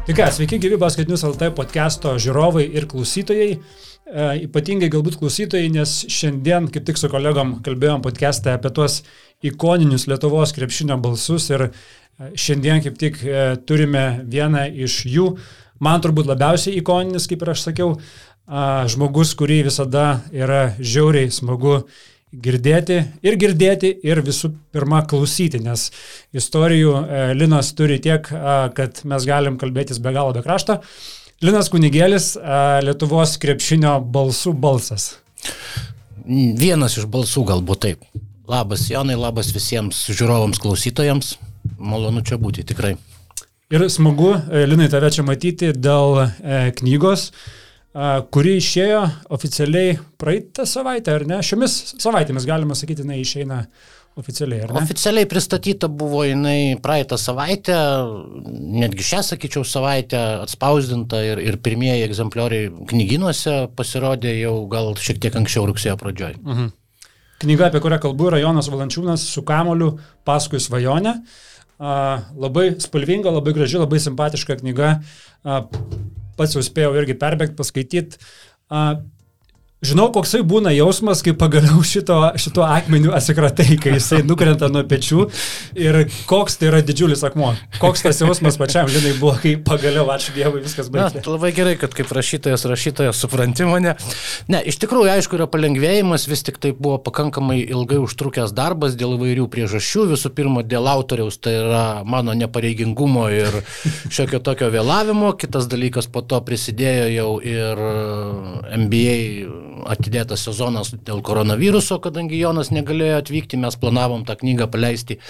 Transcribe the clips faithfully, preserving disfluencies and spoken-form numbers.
Tai ką, sveiki gyvi Basket News L T podcast'o žiūrovai ir klausytojai. E, ypatingai galbūt klausytojai, nes šiandien kaip tik su kolegom kalbėjom podcast'e apie tuos ikoninius Lietuvos krepšinio balsus ir šiandien kaip tik e, turime vieną iš jų, man turbūt labiausiai ikoninis, kaip ir aš sakiau, a, žmogus, kurį visada yra žiauriai smagu girdėti ir girdėti ir visų pirma klausyti, nes istorijų e, Linas turi tiek, a, kad mes galim kalbėtis be galo be krašto. Linas Kunigėlis, a, Lietuvos krepšinio balsų balsas. Vienas iš balsų galbūt taip. Labas Jonai, labas visiems žiūrovams klausytojams. Malonu čia būti, tikrai. Ir smagu, e, Linai, tave čia matyti dėl e, knygos, kuri išėjo oficialiai praeitą savaitę, ar ne? Šiomis savaitėmis galima sakyti, jinai išeina oficialiai, ar ne? Oficialiai pristatyta buvo jinai praeitą savaitę, netgi šią, sakyčiau, savaitę atspausdinta ir, ir pirmieji egzemplioriai knygynuose pasirodė jau gal šiek tiek anksčiau rugsėjo pradžioj. Mhm. Knyga, apie kurią kalbu, yra Jonas Valančiūnas su kamuoliu paskui svajonę. A, labai spalvinga, labai graži, labai simpatiška knyga. A, pats jau spėjau irgi perbėgti, paskaityti. Žinau, koksai būna jausmas, kai pagaliau šito, šito akmeniu atsikratai, kai jisai nukrenta nuo pečių ir koks tai yra didžiulis akmuo. Koks tas jausmas pačiam, Linai, buvo, kai pagaliau, ačiū Dievui, viskas baigė. Na, labai gerai, kad kaip rašytojas, rašytojas supranti mane. Ne, iš tikrųjų, aišku, yra palengvėjimas, vis tik tai buvo pakankamai ilgai užtrukęs darbas dėl įvairių priežasčių. Visų pirma, dėl autoriaus, tai yra mano nepareigingumo ir šiokio tokio vėlavimo. Kitas dalykas, po to prisidėjo jau ir N B A atidėtas sezonas dėl koronaviruso, kadangi Jonas negalėjo atvykti, mes planavom tą knygą paleisti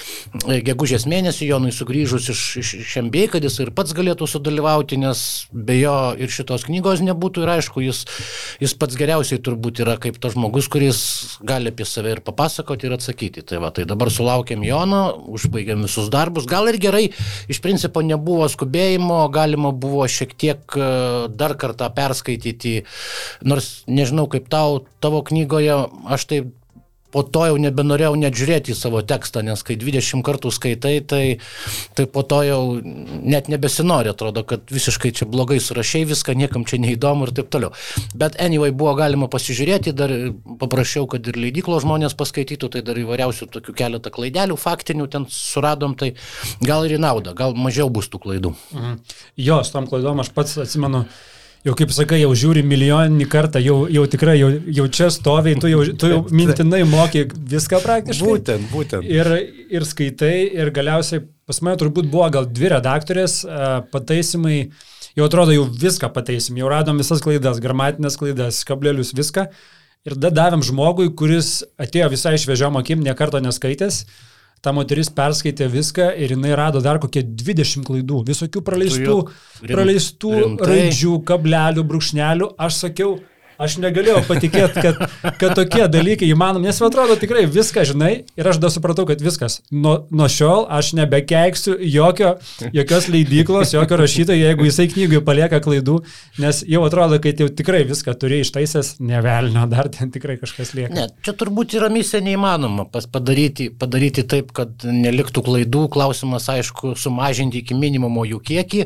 gegužės mėnesį, Jonui sugrįžus iš, iš, iš N B A, kad jis ir pats galėtų sudalyvauti, nes be jo ir šitos knygos nebūtų ir aišku, jis, jis pats geriausiai turbūt yra kaip tas žmogus, kuris gali apie save ir papasakoti ir atsakyti. Tai va, tai dabar sulaukėm Jono, užbaigėm visus darbus, gal ir gerai, iš principo nebuvo skubėjimo, galima buvo šiek tiek dar kartą perskaityti, nors nežinau kaip tau, tavo knygoje, aš taip po to jau nebenorėjau net žiūrėti į savo tekstą, nes kai dvidešimt kartų skaitai, tai, tai po to jau net nebesinori, atrodo, kad visiškai čia blogai surašei viską, niekam čia neįdomu ir taip toliau. Bet anyway, buvo galima pasižiūrėti, dar paprašiau, kad ir leidyklo žmonės paskaitytų, tai dar įvairiausių tokių keletą klaidelių, faktinių ten suradom, tai gal ir į naudą, gal mažiau bus tų klaidų. Mhm. Jo, su tom klaidom aš pats atsimenu, jau kaip sakai, jau žiūri milijoninį kartą, jau, jau tikrai, jau, jau čia stoviai, tu jau, tu jau mintinai moki viską praktiškai. Būtent, būtent. Ir, ir skaitai, ir galiausiai pas mane turbūt buvo gal dvi redaktorės, pataisimai, jau atrodo, jau viską pataisim, jau radom visas klaidas, gramatinės klaidas, kablelius, viską. Ir da davėm žmogui, kuris atėjo visai šviežiom akim, ne karto neskaitęs. Ta moteris perskaitė viską ir jinai rado dar kokie dvidešimt klaidų, visokių praleistų, rim, praleistų raidžių, kablelių, brūkšnelių. Aš sakiau, aš negalėjau patikėti, kad, kad tokie dalykai įmanomi, nes man atrodo tikrai viską žinai ir aš dar supratau, kad viskas. Nuo, nuo šiol aš nebekeiksiu jokio, jokios leidyklos, jokio rašytojo, jeigu jisai knygai palieka klaidų, nes jau atrodo, kad jau tikrai viską turi ištaisęs, nevelnio, dar ten tikrai kažkas lieka. Ne, čia turbūt yra misija neįmanoma padaryti, padaryti taip, kad neliktų klaidų, klausimas aišku sumažinti iki minimumo jų kiekį.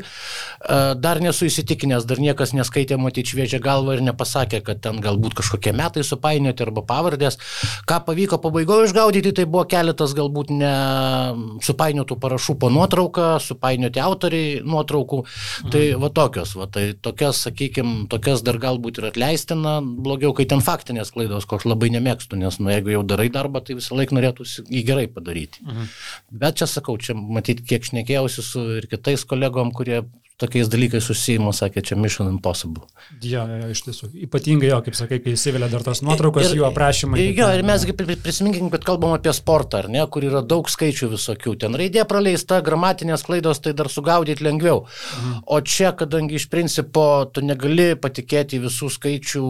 Dar nesu įsitikinęs, dar niekas neskaitė matyti šviežią galvą ir nepasakė, kad ten galbūt kažkokie metai supainioti arba pavardės. Ką pavyko pabaigoje išgaudyti, tai buvo keletas galbūt ne supainiotų parašų po nuotrauką, supainioti autoriai nuotraukų. Mhm. Tai va tokios, va, tai tokias, sakykime, tokias dar galbūt ir atleistina, blogiau, kai ten faktinės klaidos, ko aš labai nemėgstu, nes nu, jeigu jau darai darbą, tai visą laiką norėtųsi jį gerai padaryti. Mhm. Bet čia sakau, čia matyti, kiek šnekėjausi su ir kitais kolegom, kurie tokiais dalykais susijimo, sakė, čia Mission Impossible. Jo, jo, iš tiesų. Ypatingai jo, kaip sakai, kai įsivelia dar tos nuotraukos, jų aprašymai. Jo, ir mes prisiminkim, kad kalbam apie sportą, ar ne, kur yra daug skaičių visokių. Ten raidė praleista, gramatinės klaidos, tai dar sugaudyti lengviau. Mhm. O čia, kadangi iš principo tu negali patikėti visų skaičių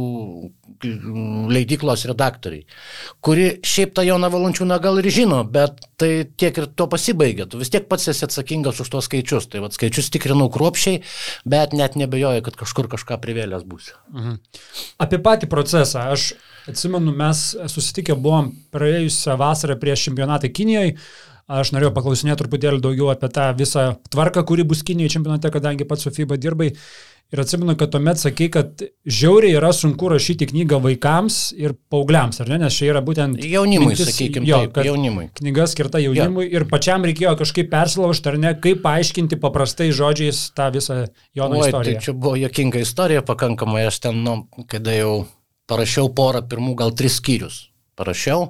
leidyklos redaktoriai, kuri šiaip tą Joną Valančiūną gal ir žino, bet tai tiek ir to pasibaigia. Tu vis tiek pats esi atsakingas už tuos skaičius. Tai vat skaičius tikrinau kruopščiai, bet net nebejoju, kad kažkur kažką privėlęs būsiu. Mhm. Apie patį procesą. Aš atsimenu, mes susitikę buvom praėjusią vasarą prieš čempionatą Kinijoje. Aš norėjau paklausinėti truputėlį daugiau apie tą visą tvarką, kuri bus Kinijoje čempionate, kadangi pats su FIBA dirbai. Ir atsimenu, kad tuomet sakai, kad žiauriai yra sunku rašyti knygą vaikams ir paaugliams, ar ne? Nes čia yra būtent... Jaunimui, mintis, sakykime, jo, taip, jaunimui. Knyga skirta jaunimui jo. Ir pačiam reikėjo kažkaip persilaužti, ar ne? Kaip paaiškinti paprastai žodžiais tą visą Jono Oi, istoriją. Tai čia buvo juokinga istorija pakankamai, aš ten, nu, kada jau parašiau porą pirmų, gal tris skyrius. Parašiau,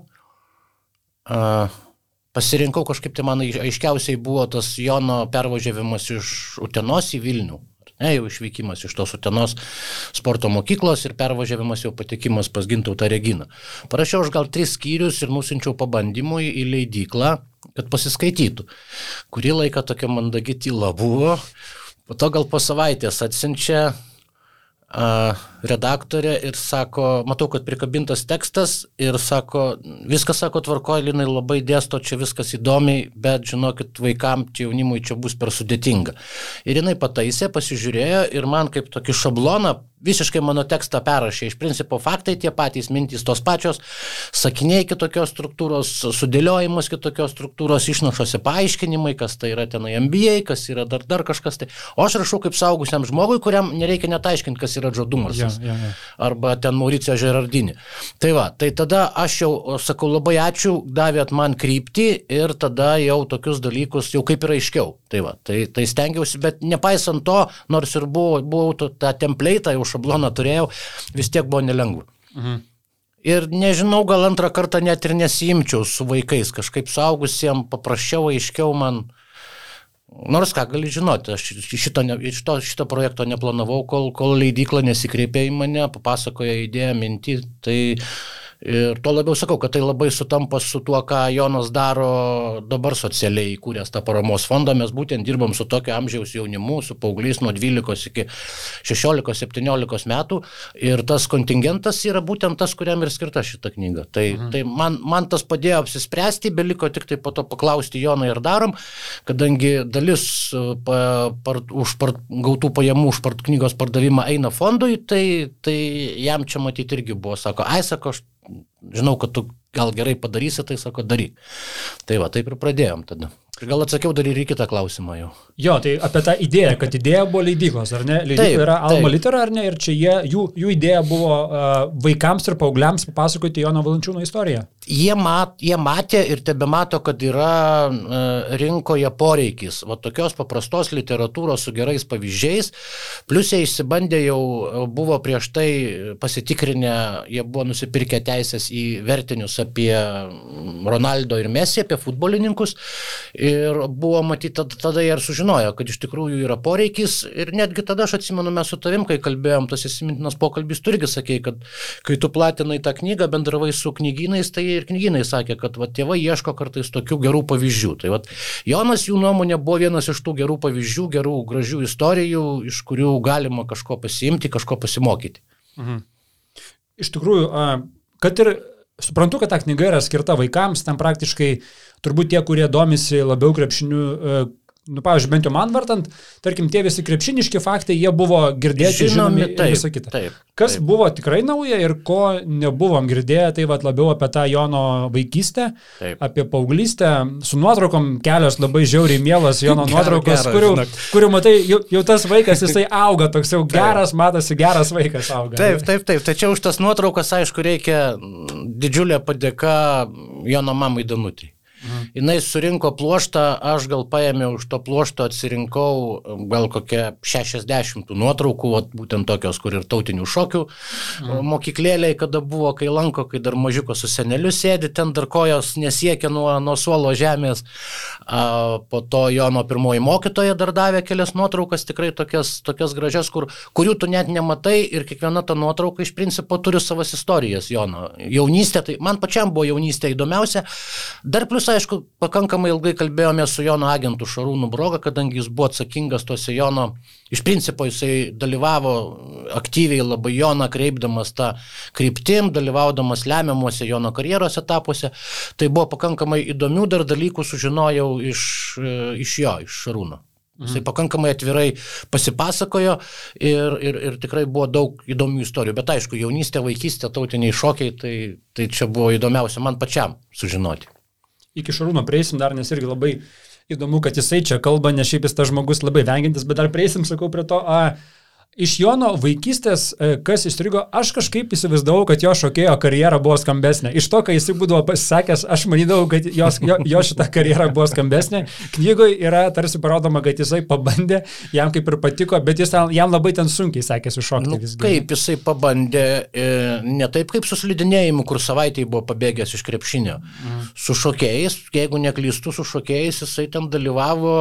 uh, pasirinkau kažkaip, tai man aiškiausiai buvo tas Jono pervažiavimas iš Utenos į Vilnių. Ne, jau išvykimas iš tos Utenos sporto mokyklos ir pervažiavimas jau patekimas pas Gintautą Reginą. Parašiau aš gal tris skyrius ir nusinčiau pabandymui į leidyklą, kad pasiskaitytų. Kurį laiką tokia mandagi tyla buvo, po to gal po savaitės atsiunčia uh, redaktorė ir sako, matau, kad prikabintas tekstas ir sako, viskas, sako, tvarkoja, Linai labai dėsto, čia viskas įdomiai, bet žinokit, vaikam, čia jaunimui čia bus per sudėtinga. Ir jinai pataisė, pasižiūrėjo ir man kaip tokį šabloną visiškai mano tekstą perrašė. Iš principo faktai tie patys, mintys tos pačios, sakiniai kitokios struktūros, sudėliojimas kitokios struktūros, išnašose paaiškinimai, kas tai yra tenai M B A, kas yra dar, dar kažkas tai. O aš rašau kaip saugusiam žmogui, kuriam nereikia net aiškinti, kas yra Džo Dumarsas. Ja, ja, ja. Arba ten Mauricio Žerardinį. Tai va, tai tada aš jau sakau labai ačiū, davėt man kryptį ir tada jau tokius dalykus jau kaip ir aiškiau. Tai va, tai, tai stengiausi, bet nepaisant to, nors ir buvau, buvau tą template'ą, jau šabloną turėjau, vis tiek buvo nelengva. Mhm. Ir nežinau, gal antrą kartą net ir nesiimčiau su vaikais, kažkaip suaugusiem paprasčiau, aiškiau man. Nors ką gali žinoti, aš šito, šito, šito projekto neplanavau, kol, kol leidykla nesikreipė į mane, papasakojo idėją, mintį, tai ir to labiau sakau, kad tai labai sutampa su tuo, ką Jonas daro dabar socialiai įkūręs tą paramos fondą, mes būtent dirbam su tokio amžiaus jaunimu, su paaugliais nuo dvylikos iki šešiolikos septyniolikos metų ir tas kontingentas yra būtent tas, kuriam ir skirta šita knyga. Tai, mhm. tai man, man tas padėjo apsispręsti, beliko tik tai po to paklausti Joną ir darom, kadangi dalis pa, par, už par, gautų pajamų už par, knygos pardavimą eina fondui, tai, tai jam čia matyti irgi buvo, sako, ai, sako, aš žinau, kad tu gal gerai padarysi, tai sako, daryk. Tai va, taip ir pradėjom tada. Gal atsakiau dar ir į kitą klausimą jau. Jo, tai apie tą idėją, kad idėja buvo leidyklos, ar ne? Leidykla yra Alma Litera, ar ne? Ir čia jie, jų, jų idėja buvo uh, vaikams ir paaugliams papasakoti Jono Valančiūno istoriją. Jie, mat, jie matė ir tebemato, kad yra uh, rinkoje poreikis. Va tokios paprastos literatūros su gerais pavyzdžiais. Plius jie išsibandė jau, buvo prieš tai pasitikrinę, jie buvo nusipirkę teisės į vertinius apie Ronaldo ir Messi, apie futbolininkus. Ir buvo matyti, tada, tada jie ir sužinojo, kad iš tikrųjų yra poreikis ir netgi tada aš atsimenu, mes su tavim, kai kalbėjom, tas įsimintinas pokalbis, tu irgi sakei, kad kai tu platinai tą knygą, bendravai su knygynais, tai ir knygynai sakė, kad va, tėvai ieško kartais tokių gerų pavyzdžių. Tai va, Jonas jų nuomonė buvo vienas iš tų gerų pavyzdžių, gerų, gražių istorijų, iš kurių galima kažko pasiimti, kažko pasimokyti. Mhm. Iš tikrųjų, kad ir suprantu, kad ta knyga yra skirta vaikams, ten praktiškai turbūt tie, kurie domisi labiau krepšiniu, nu, pavyzdžiui, bent jau man vartant, tarkim, tie visi krepšiniški faktai, jie buvo girdėti, žinomi, žinomi taip, ir visą kitą. Taip, Kas taip. buvo tikrai nauja ir ko nebuvom girdėję, tai vat, labiau apie tą Jono vaikystę, taip. apie paauglystę, su nuotraukom kelios labai žiauriai mielas Jono nuotraukos, kurių, kurių matai, jau, jau tas vaikas, jisai auga, toks jau geras, matosi, geras vaikas auga. Taip, taip, taip, tačiau už tas nuotraukas, aišku, reikia didžiulė padėka Jono mamai Danutei. Mhm. Jinai surinko pluoštą, aš gal paėmiau už to pluošto, atsirinkau gal kokią šešiasdešimt nuotraukų, vat, būtent tokios, kur ir tautinių šokių mhm. mokyklėliai, kada buvo, kai lanko, kai dar mažiuko su seneliu sėdi, ten dar kojos nesiekia nuo, nuo suolo žemės. A, po to Jono pirmoji mokytoja dar davė kelias nuotraukas, tikrai tokias, tokias gražias, kur, kurių tu net nematai ir kiekviena ta nuotrauka iš principo turi savas istorijas Jono. Jaunystė, tai man pačiam buvo jaunystė įdomiausia. Dar plus aišku, pakankamai ilgai kalbėjome su Jono agentu Šarūnu Broga, kadangi jis buvo atsakingas tuose Jono, iš principo jisai dalyvavo aktyviai labai Joną kreipdamas tą kryptim, dalyvaudamas lemiamuose Jono karjeros etapuose. Tai buvo pakankamai įdomių dar dalykų sužinojau iš, iš jo, iš Šarūno. Jisai pakankamai atvirai pasipasakojo ir, ir, ir tikrai buvo daug įdomių istorijų. Bet aišku, jaunystė, vaikystė, tautiniai šokiai, tai, tai čia buvo įdomiausia man pačiam sužinoti. iki Šarūno prieisim dar, nes irgi labai įdomu, kad jisai čia kalba, nes šiaip jis tas žmogus labai vengiantis, bet dar prieisim, sakau, prie to, a, iš Jono vaikystės, kas įstrigo, aš kažkaip įsivaizdavau, kad jo šokėjo karjera buvo skambesnė. Iš to, kai jisai būdavo pasisakęs, aš manydavau, kad jos, jo, jo šita karjera buvo skambesnė. Knygoje yra tarsi parodoma, kad jisai pabandė, jam kaip ir patiko, bet jis jam labai ten sunkiai sekėsi šokti. Nu, kaip jisai pabandė, ne taip kaip su slidinėjimu, kur savaitėje buvo pabėgęs iš krepšinio. Mm. Su šokėjais, jeigu neklystu, su šokėjais jisai ten dalyvavo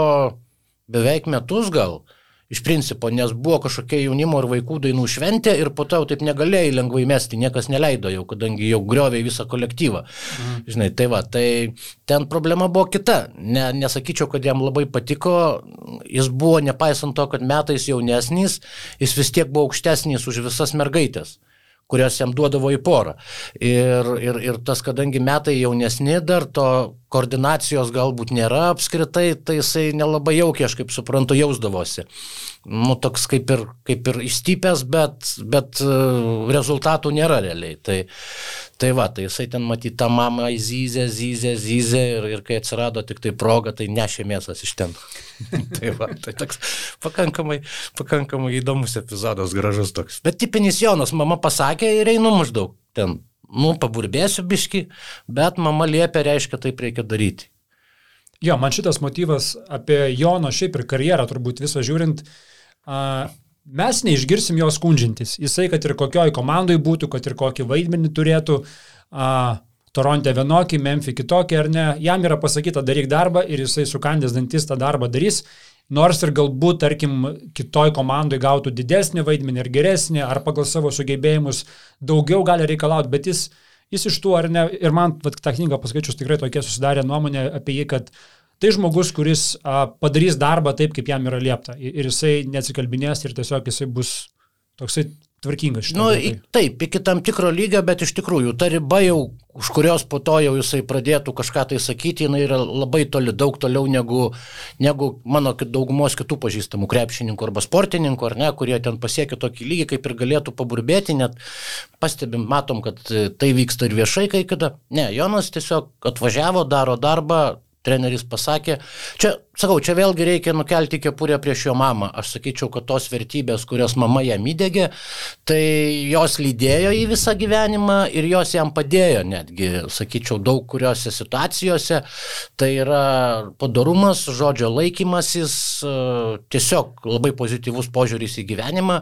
beveik metus gal. Iš principo, nes buvo kažkokia jaunimo ir vaikų dainų šventė ir po to jau taip negalėjai lengvai mesti, niekas neleido jau, kadangi jau griovė visą kolektyvą. Mhm. Žinai, tai va, tai ten problema buvo kita. Ne, nesakyčiau, kad jam labai patiko, jis buvo, nepaisant to, kad metais jaunesnis, jis vis tiek buvo aukštesnis už visas mergaitės, kurios jam duodavo į porą. Ir, ir, ir tas, kadangi metai jaunesni dar, to koordinacijos galbūt nėra apskritai, tai jisai nelabai jaukiai, aš kaip suprantu, jausdavosi. Nu, toks kaip ir, kaip ir išstypęs, bet, bet rezultatų nėra realiai. Tai, tai va, tai jisai ten matyti tą mamą zyzė, zyzė, zyzė ir, ir kai atsirado tik tai proga, tai nešė mėsas iš ten. Tai va, tai toks pakankamai, pakankamai įdomus epizodas, gražus toks. Bet tipinis Jonas, mama pasakė ir einu maždaug ten, nu, paburbėsiu biški, bet mama liepė, reiškia, taip reikia daryti. Jo, man šitas motyvas apie Jono šiaip ir karjerą turbūt visą žiūrint, a, mes neišgirsim jo skundžiantis. Jisai, kad ir kokioj komandai būtų, kad ir kokį vaidmenį turėtų, a, Toronte vienokį, Memphį kitokį ar ne, jam yra pasakyta daryk darbą ir jisai sukandęs dantis tą darbą darys, nors ir galbūt, tarkim, kitoj komandai gautų didesnį vaidmenį ir geresnį, ar pagal savo sugebėjimus daugiau gali reikalauti, bet jis Jis iš tų ar ne, ir man vat, tą knygą paskaičius tikrai tokia susidarė nuomonė apie jį, kad tai žmogus, kuris a, padarys darbą taip, kaip jam yra liepta. Ir jisai neatsikalbinės ir tiesiog jisai bus toksai tvarkingas. Nu, taip, iki tam tikro lygio, bet iš tikrųjų, ta riba jau, už kurios po to jau jisai pradėtų kažką tai sakyti, jinai yra labai toli, daug toliau negu, negu mano daugumos kitų pažįstamų krepšininkų arba sportininkų, ar ne, kurie ten pasiekia tokį lygį, kaip ir galėtų paburbėti, net pastebim, matom, kad tai vyksta ir viešai kai kada. Ne, Jonas tiesiog atvažiavo, daro darbą, treneris pasakė, čia, sakau, čia vėlgi reikia nukelti kepurę prieš jo mamą. Aš sakyčiau, kad tos vertybės, kurios mama jam įdegė, tai jos lydėjo į visą gyvenimą ir jos jam padėjo netgi, sakyčiau, daug kuriuose situacijose. Tai yra padorumas, žodžio laikymasis, tiesiog labai pozityvus požiūris į gyvenimą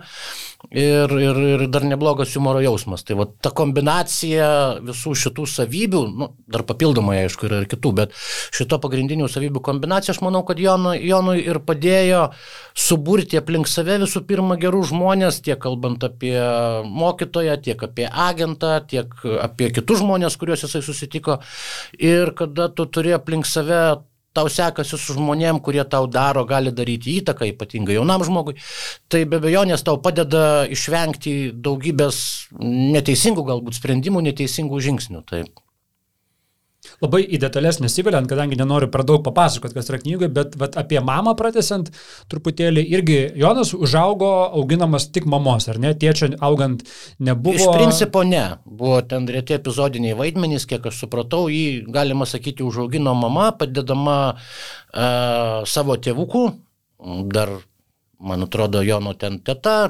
ir, ir, ir dar neblogas humoro jausmas. Tai va, ta kombinacija visų šitų savybių, nu, dar papildomai, aišku, yra ir kitų, bet šito pagrindinių savybių kombinacija, aš manau, kad Jonui, Jonui ir padėjo suburti aplink save visų pirma gerų žmonės, tiek kalbant apie mokytoją, tiek apie agentą, tiek apie kitus žmonės, kuriuos jisai susitiko. Ir kada tu turi aplink save, tau sekasi su žmonėm, kurie tau daro, gali daryti įtaką, ypatingai jaunam žmogui, tai be abejonės tau padeda išvengti daugybės neteisingų galbūt sprendimų, neteisingų žingsnių. Taip. Labai į detalės nesiveliant, kadangi nenoriu per daug papasakoti, kas yra knygoje, bet vat, apie mamą pratęsiant truputėlį, irgi Jonas užaugo auginamas tik mamos, ar ne? Tėčio augant nebuvo. Iš principo ne. Buvo ten reti epizodiniai vaidmenys, kiek aš supratau, jį, galima sakyti, užaugino mama, padedama e, savo tėvukų, dar, man atrodo, Jono ten teta,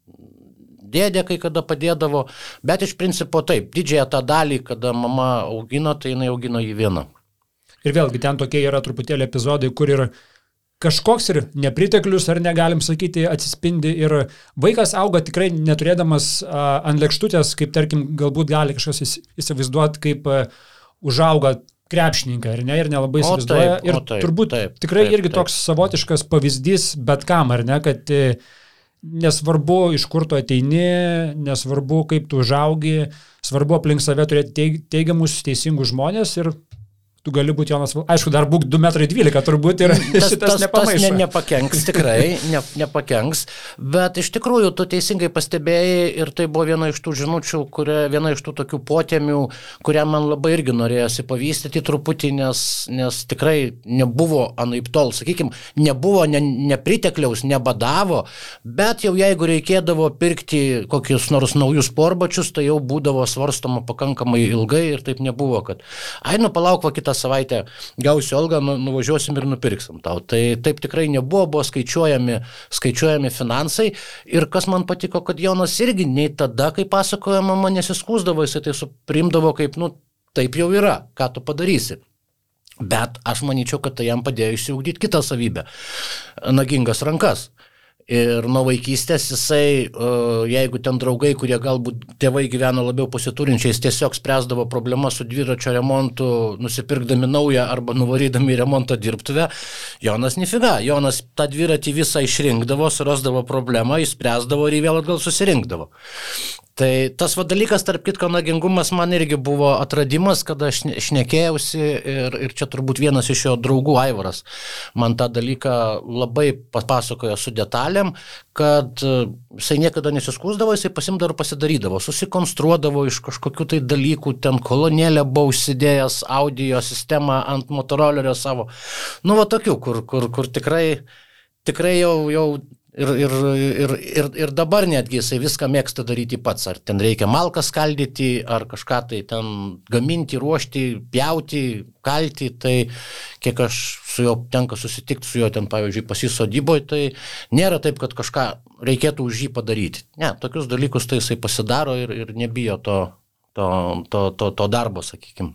dėdė kai kada padėdavo, bet iš principo taip, didžiąją tą dalį, kada mama augino, tai jinai augino jį vieną. Ir vėlgi ten tokie yra truputėlį epizodai, kur ir kažkoks ir nepriteklius, ar negalim sakyti, atsispindi ir vaikas auga tikrai neturėdamas a, ant lėkštutės, kaip tarkim galbūt gali kažkas įsivaizduoti, kaip a, užauga krepšininkai, ar ne, ir nelabai įsivaizduoja. Taip, ir taip, turbūt taip, tikrai taip, irgi taip. toks savotiškas pavyzdys bet kam, ar ne, kad nesvarbu, iš kur tu ateini, nesvarbu, kaip tu užaugi, svarbu aplink save turėti teigiamus, teisingus žmonės ir tu gali būti Jonas, aišku, dar būk du metrai dvylika turbūt ir tas, šitas tas, nepamaišo. Tas ne, nepakenks, tikrai, ne, nepakenks, bet iš tikrųjų tu teisingai pastebėjai ir tai buvo viena iš tų žinučių, kuria, viena iš tų tokių potėmių, kurią man labai irgi norėjosi pavystyti truputį, nes, nes tikrai nebuvo anaip tol, sakykime, nebuvo ne, nepritekliaus, nebadavo, bet jau jeigu reikėdavo pirkti kokius nors naujus sportbačius, tai jau būdavo svarstoma pakankamai ilgai ir taip nebuvo, kad ai, nu palauk, va kitą savaitę gausiu algą, nu, nuvažiuosim ir nupirksim tau. Tai taip tikrai nebuvo, buvo skaičiuojami, skaičiuojami finansai ir kas man patiko, kad Jonas irgi nei tada, kai pasakojo mama, nesiskūsdavo, jisai tai suprimdavo kaip, nu, taip jau yra, ką tu padarysi. Bet aš manyčiau, kad tai jam padėjo išsiugdyti kitą savybę – nagingas rankas. Ir nuo vaikystės jisai, jeigu ten draugai, kurie galbūt tėvai gyveno labiau pasiturinčiais, tiesiog spręsdavo problemą su dviračio remontu, nusipirkdami naują arba nuvarydami remonto dirbtuvę, Jonas nifiga. Jonas tą dviratį visą išrinkdavo, surasdavo problemą, išspręsdavo ir jį vėl atgal susirinkdavo. Tai tas va dalykas, tarp kitko, nagingumas man irgi buvo atradimas, kada aš šnekėjausi ir, ir čia turbūt vienas iš jo draugų, Aivaras, man tą dalyką labai papasakojo su detalėm, kad jisai niekada nesiskūsdavo, jisai pasimdavo ir pasidarydavo, susikonstruodavo iš kažkokių tai dalykų, ten kolonėlę buvo užsidėjęs audio sistemą ant motorolerio savo, nu va tokių, kur, kur, kur tikrai, tikrai jau, jau Ir, ir, ir, ir, ir dabar netgi jisai viską mėgsta daryti pats, ar ten reikia malką skaldyti, ar kažką tai ten gaminti, ruošti, pjauti, kalti, tai kiek aš su juo tenka susitikti su juo ten, pavyzdžiui, pasisodyboje, tai nėra taip, kad kažką reikėtų už jį padaryti. Ne, tokius dalykus tai jisai pasidaro ir, ir nebijo to, to, to, to, to darbo, sakykime.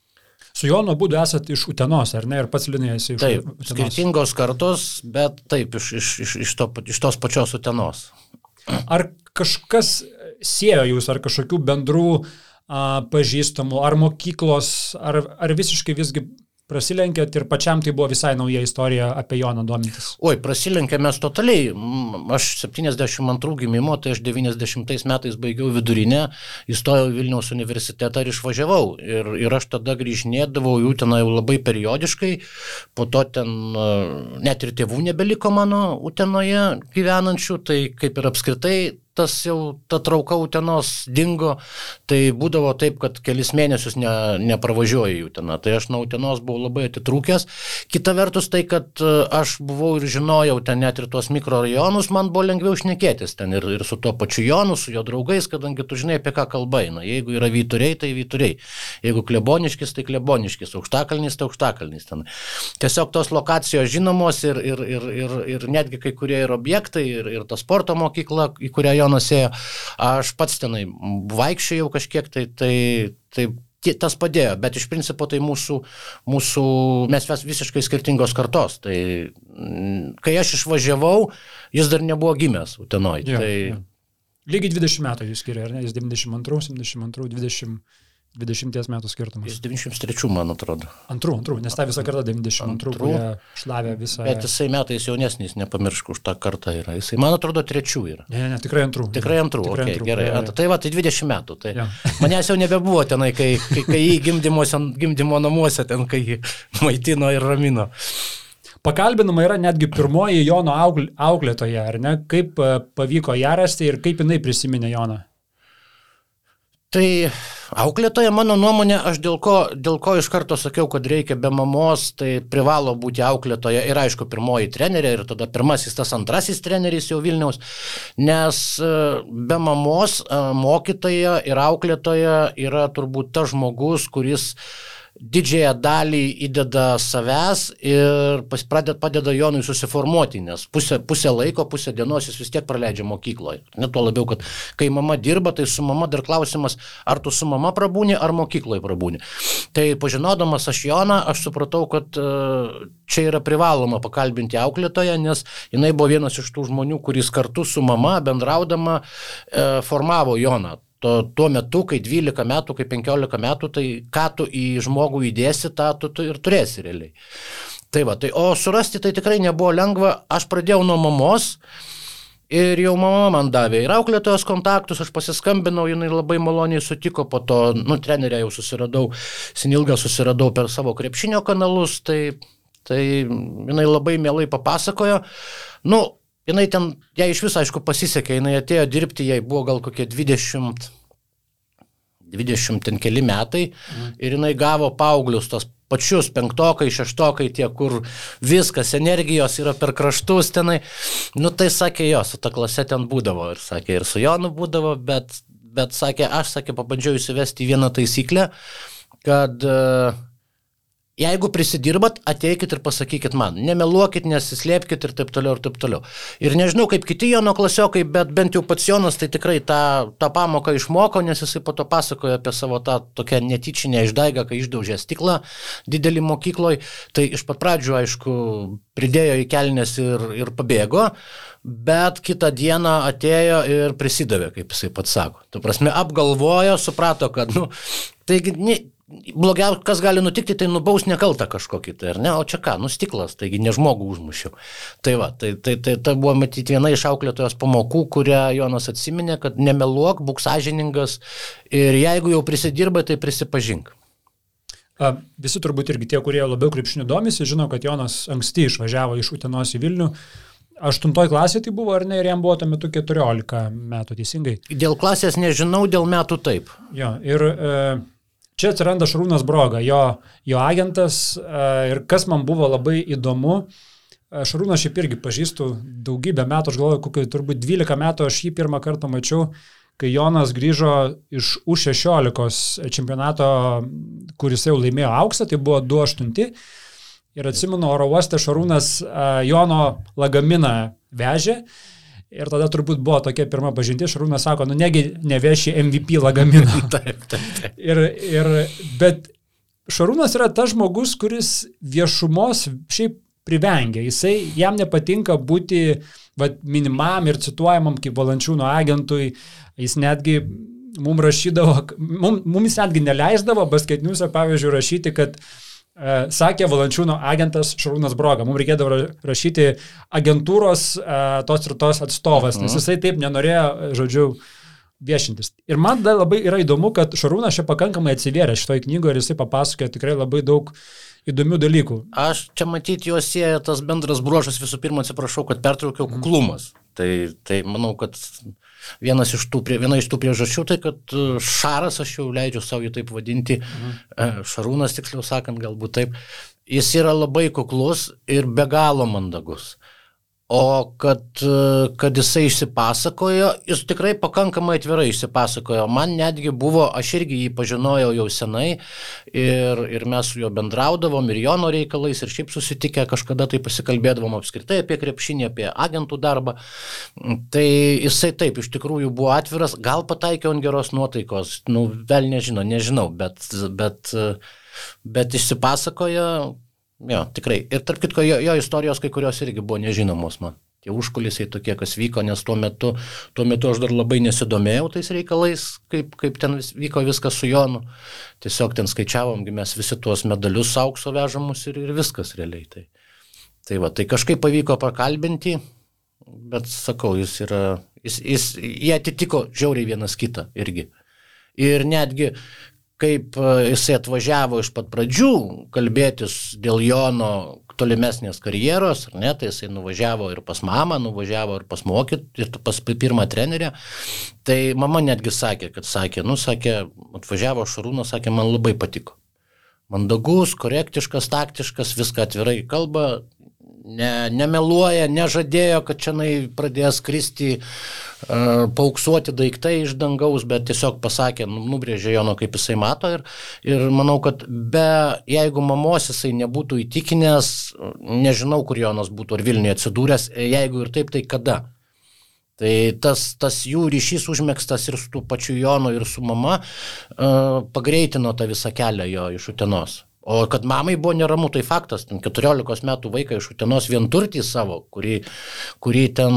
Su Jonu abudu esat iš Utenos, ar ne? Ir pats Linėjasi iš taip, Utenos. Skirtingos kartos, bet taip, iš, iš, iš, iš, to, iš tos pačios Utenos. Ar kažkas siejo jūs, ar kažkokių bendrų a, pažįstamų, ar mokyklos, ar, ar visiškai visgi prasilenkėt ir pačiam tai buvo visai nauja istorija apie Joną domintis? Oi, prasilenkė mes totaliai. Aš septyniasdešimt antrų gimimo, tai aš devyniasdešimtais metais baigiau vidurinę, įstojau Vilniaus universitetą ir išvažiavau. Ir, ir aš tada grįžinėdavau į Uteną jau labai periodiškai, po to ten net ir tėvų nebeliko mano Utenoje gyvenančių, tai kaip ir apskritai tas jau, ta trauka Utenos dingo, tai būdavo taip, kad kelis mėnesius ne, nepravažiuoju į Uteną. Tai aš nuo Utenos buvau labai atitrūkęs. Kita vertus tai, kad aš buvau ir žinojau ten net ir tuos mikrorajonus, man buvo lengviau šnekėtis ten ir, ir su tuo pačiu Jonu, su jo draugais, kadangi tu žinai, apie ką kalba eina. Jeigu yra vyturiai, tai vyturiai. Jeigu kleboniškis, tai kleboniškis. Aukštakalnis, tai aukštakalnis ten. Tiesiog tos lokacijos žinomos ir, ir, ir, ir, ir netgi kai kurie ir objektai, ir, ir ta sporto mokykla, į kurią Jonas ėjo, aš pats tenai vaikščiojau kažkiek, tai, tai, tai tas padėjo, bet iš principo tai mūsų, mūsų mes visiškai skirtingos kartos. Tai kai aš išvažiavau, jis dar nebuvo gimęs Utenoj. Ja, tai... ja. Lygiai dvidešimt metų jis skiria, ar ne? Jis devyniasdešimt antrų, septyniasdešimt antrų, dvidešimt, dvidešimties metų skirtumas. Jis devyniasdešimt trečių, man atrodo. Antrų, antrų, nes tą visą kartą devyniasdešimt antrų, kurie šlavė visą... Bet jisai metais jaunesnis, nepamiršk, už tą kartą yra. Jisai, man atrodo, trečių yra. Ne, ne, tikrai antrų. Tikrai antrų, tikrai okay, antrų gerai. Ja, ja. Tai va, tai dvidešimt metų. Tai ja. Manęs jau nebebuvo tenai, kai, kai, kai jį gimdymo, gimdymo namuose, ten, kai jį maitino ir ramino. Pakalbinama yra netgi pirmoji Jono auklėtoja, ar ne? Kaip pavyko ją rasti ir kaip jinai prisiminė Joną? Tai auklėtoja, mano nuomonė, aš dėl ko, dėl ko iš karto sakiau, kad reikia be mamos, tai privalo būti auklėtoja ir aišku pirmoji trenerė ir tada pirmasis tas antrasis treneris jau Vilniaus, nes be mamos mokytoja ir auklėtoja yra turbūt tas žmogus, kuris didžiąją dalį įdeda savęs ir pradeda, padeda Jonui susiformuoti, nes pusę, pusę laiko, pusę dienos jis vis tiek praleidžia mokykloje. Net tuo labiau, kad kai mama dirba, tai su mama dar klausimas, ar tu su mama prabūni, ar mokykloje prabūni. Tai pažinodamas aš Joną, aš supratau, kad čia yra privaloma pakalbinti auklėtoją, nes jinai buvo vienas iš tų žmonių, kuris kartu su mama bendraudama formavo Joną. To, tuo metu, kai dvylika metų, kai penkiolika metų, tai ką tu į žmogų įdėsi, tą tu, tu ir turėsi realiai. Tai va, tai, o surasti tai tikrai nebuvo lengva, aš pradėjau nuo mamos ir jau mama man davė ir auklėtojos kontaktus, aš pasiskambinau, jinai labai maloniai sutiko, po to, nu, trenerę jau susiradau, Sinilgą susiradau per savo krepšinio kanalus, tai, tai jinai labai mielai papasakojo, nu, jinai ten, jai iš viso, aišku, pasisekė, jinai atėjo dirbti, jai buvo gal kokie dvidešimt, dvidešimt ten keli metai mm. ir jinai gavo paauglius, tos pačius penktokai, šeštokai, tie, kur viskas, energijos yra per kraštus tenai. Nu, tai sakė jo, su ta klase ten būdavo ir sakė, ir su Jonu būdavo, bet, bet sakė, aš sakė, pabandžiau įsivesti vieną taisyklę, kad uh, Jeigu prisidirbat, ateikit ir pasakykit man. Nemeluokit, nesislėpkit ir taip toliau ir taip toliau. Ir nežinau, kaip kiti Jono klasiokai, bet bent jau pats Jonas tai tikrai tą, tą pamoką išmoko, nes jisai po to pasakojo apie savo tą tokią netyčinę išdaigą, kai išdaužė stiklą didelį mokykloj. Tai iš pat pradžių, aišku, pridėjo į kelnes ir, ir pabėgo, bet kitą dieną atėjo ir prisidavė, kaip jisai pats sako. Tu prasme, apgalvojo, suprato, kad, nu, taigi, ne, blogiau, kas gali nutikti, tai nubaus nekaltą kažkokį, tai ar ne, o čia ką, nu stiklas, taigi ne žmogų užmušiau. Tai va, tai, tai, tai, tai buvo matyti viena iš auklėtojos pamokų, kurią Jonas atsiminė, kad nemeluok, būk sąžiningas ir jeigu jau prisidirbai, tai prisipažink. A, visi turbūt irgi tie, kurie labiau krepšiniu domisi, žino, kad Jonas anksti išvažiavo iš Utenos į Vilnių. Aštuntoj klasė tai buvo, ar ne, ir jam buvo tuo metu keturiolika metų, teisingai? Dėl klasės nežinau, dėl metų taip. Jo, ir e, čia atsiranda Šarūnas Broga, jo, jo agentas, e, ir kas man buvo labai įdomu, e, Šarūną šiaip irgi pažįstu daugybę metų, aš galvoju, kokiu turbūt dvylika metų aš jį pirmą kartą mačiau, kai Jonas grįžo iš U šešiolika čempionato, kuris jau laimėjo auksą, tai buvo du aštunti. Ir atsimenu, oro uoste Šarūnas uh, Jono lagaminą vežė ir tada turbūt buvo tokia pirma pažintis, Šarūnas sako, nu negi neveši M V P lagaminą. Taip, taip, taip. Ir, ir, bet Šarūnas yra tas žmogus, kuris viešumos šiaip privengia. Jisai, jam nepatinka būti vat, minimam ir cituojamam kaip Valančiūno agentui. Jis netgi mums rašydavo, mums, mums netgi neleisdavo basketniuose, pavyzdžiui, rašyti, kad uh, sakė Valančiūno agentas Šarūnas Broga. Mums reikėdavo rašyti agentūros uh, tos ir tos atstovas, nes jisai taip nenorėjo, žodžiu, viešintis. Ir man dar labai yra įdomu, kad Šarūnas čia pakankamai atsivėrė šitoje knygoje ir jisai papasakoja tikrai labai daug įdomių dalykų. Aš čia matyti juos sieja tas bendras bruožas, visų pirma, atsiprašau, kad pertraukiau, kuklumas. Tai, tai manau, kad vienas iš tų, viena iš tų priežasčių, tai kad Šaras, aš jau leidžiu savo jį taip vadinti, mhm. Šarūnas, tiksliau sakant, galbūt taip, jis yra labai kuklus ir be galo mandagus. O kad, kad jisai išsipasakojo, jis tikrai pakankamai atvirai išsipasakojo. Man netgi buvo, aš irgi jį pažinojau jau senai ir, ir mes su juo bendraudavom ir Jono reikalais ir šiaip susitikę kažkada tai pasikalbėdavom apskritai apie krepšinį, apie agentų darbą. Tai jisai taip, iš tikrųjų buvo atviras, gal pataikiau ant geros nuotaikos, nu, vėl nežinau, nežinau, bet, bet, bet išsipasakojo. Jo, tikrai. Ir tarp kitko, jo, jo istorijos kai kurios irgi buvo nežinomos man. Tie užkulisiai tokie, kas vyko, nes tuo metu, tuo metu aš dar labai nesidomėjau tais reikalais, kaip, kaip ten vis, vyko viskas su Jonu. Tiesiog ten skaičiavom, mes visi tuos medalius aukso vežamus ir, ir viskas realiai. Tai, tai va, tai kažkaip pavyko prakalbinti, bet sakau, jis yra, jis, jis, jie atitiko žiauriai vienas kitą irgi. Ir netgi kaip jisai atvažiavo iš pat pradžių kalbėtis dėl Jono tolimesnės karjeros, ar ne, tai jisai nuvažiavo ir pas mamą, nuvažiavo ir pas mokyt, ir pas pirmą trenerę, tai mama netgi sakė, kad sakė, nu, sakė, atvažiavo Šarūnas, sakė, man labai patiko. Mandagus, korektiškas, taktiškas, viską atvirai kalba, ne, nemeluoja, nežadėjo, kad čia pradės kristi, uh, pauksuoti daiktai iš dangaus, bet tiesiog pasakė, nubrėžė Jono, kaip jisai mato ir, ir manau, kad be, jeigu mamos jisai nebūtų įtikinęs, nežinau, kur Jonas būtų ar Vilniuje atsidūręs, jeigu ir taip, tai kada? Tai tas, tas jų ryšys užmėgstas ir su tų pačiu Jonu ir su mama uh, pagreitino tą visą kelią jo iš Utenos. O kad mamai buvo neramu, tai faktas, ten keturiolikos metų vaiką iš Utenos vienturtį savo, kurį, kurį ten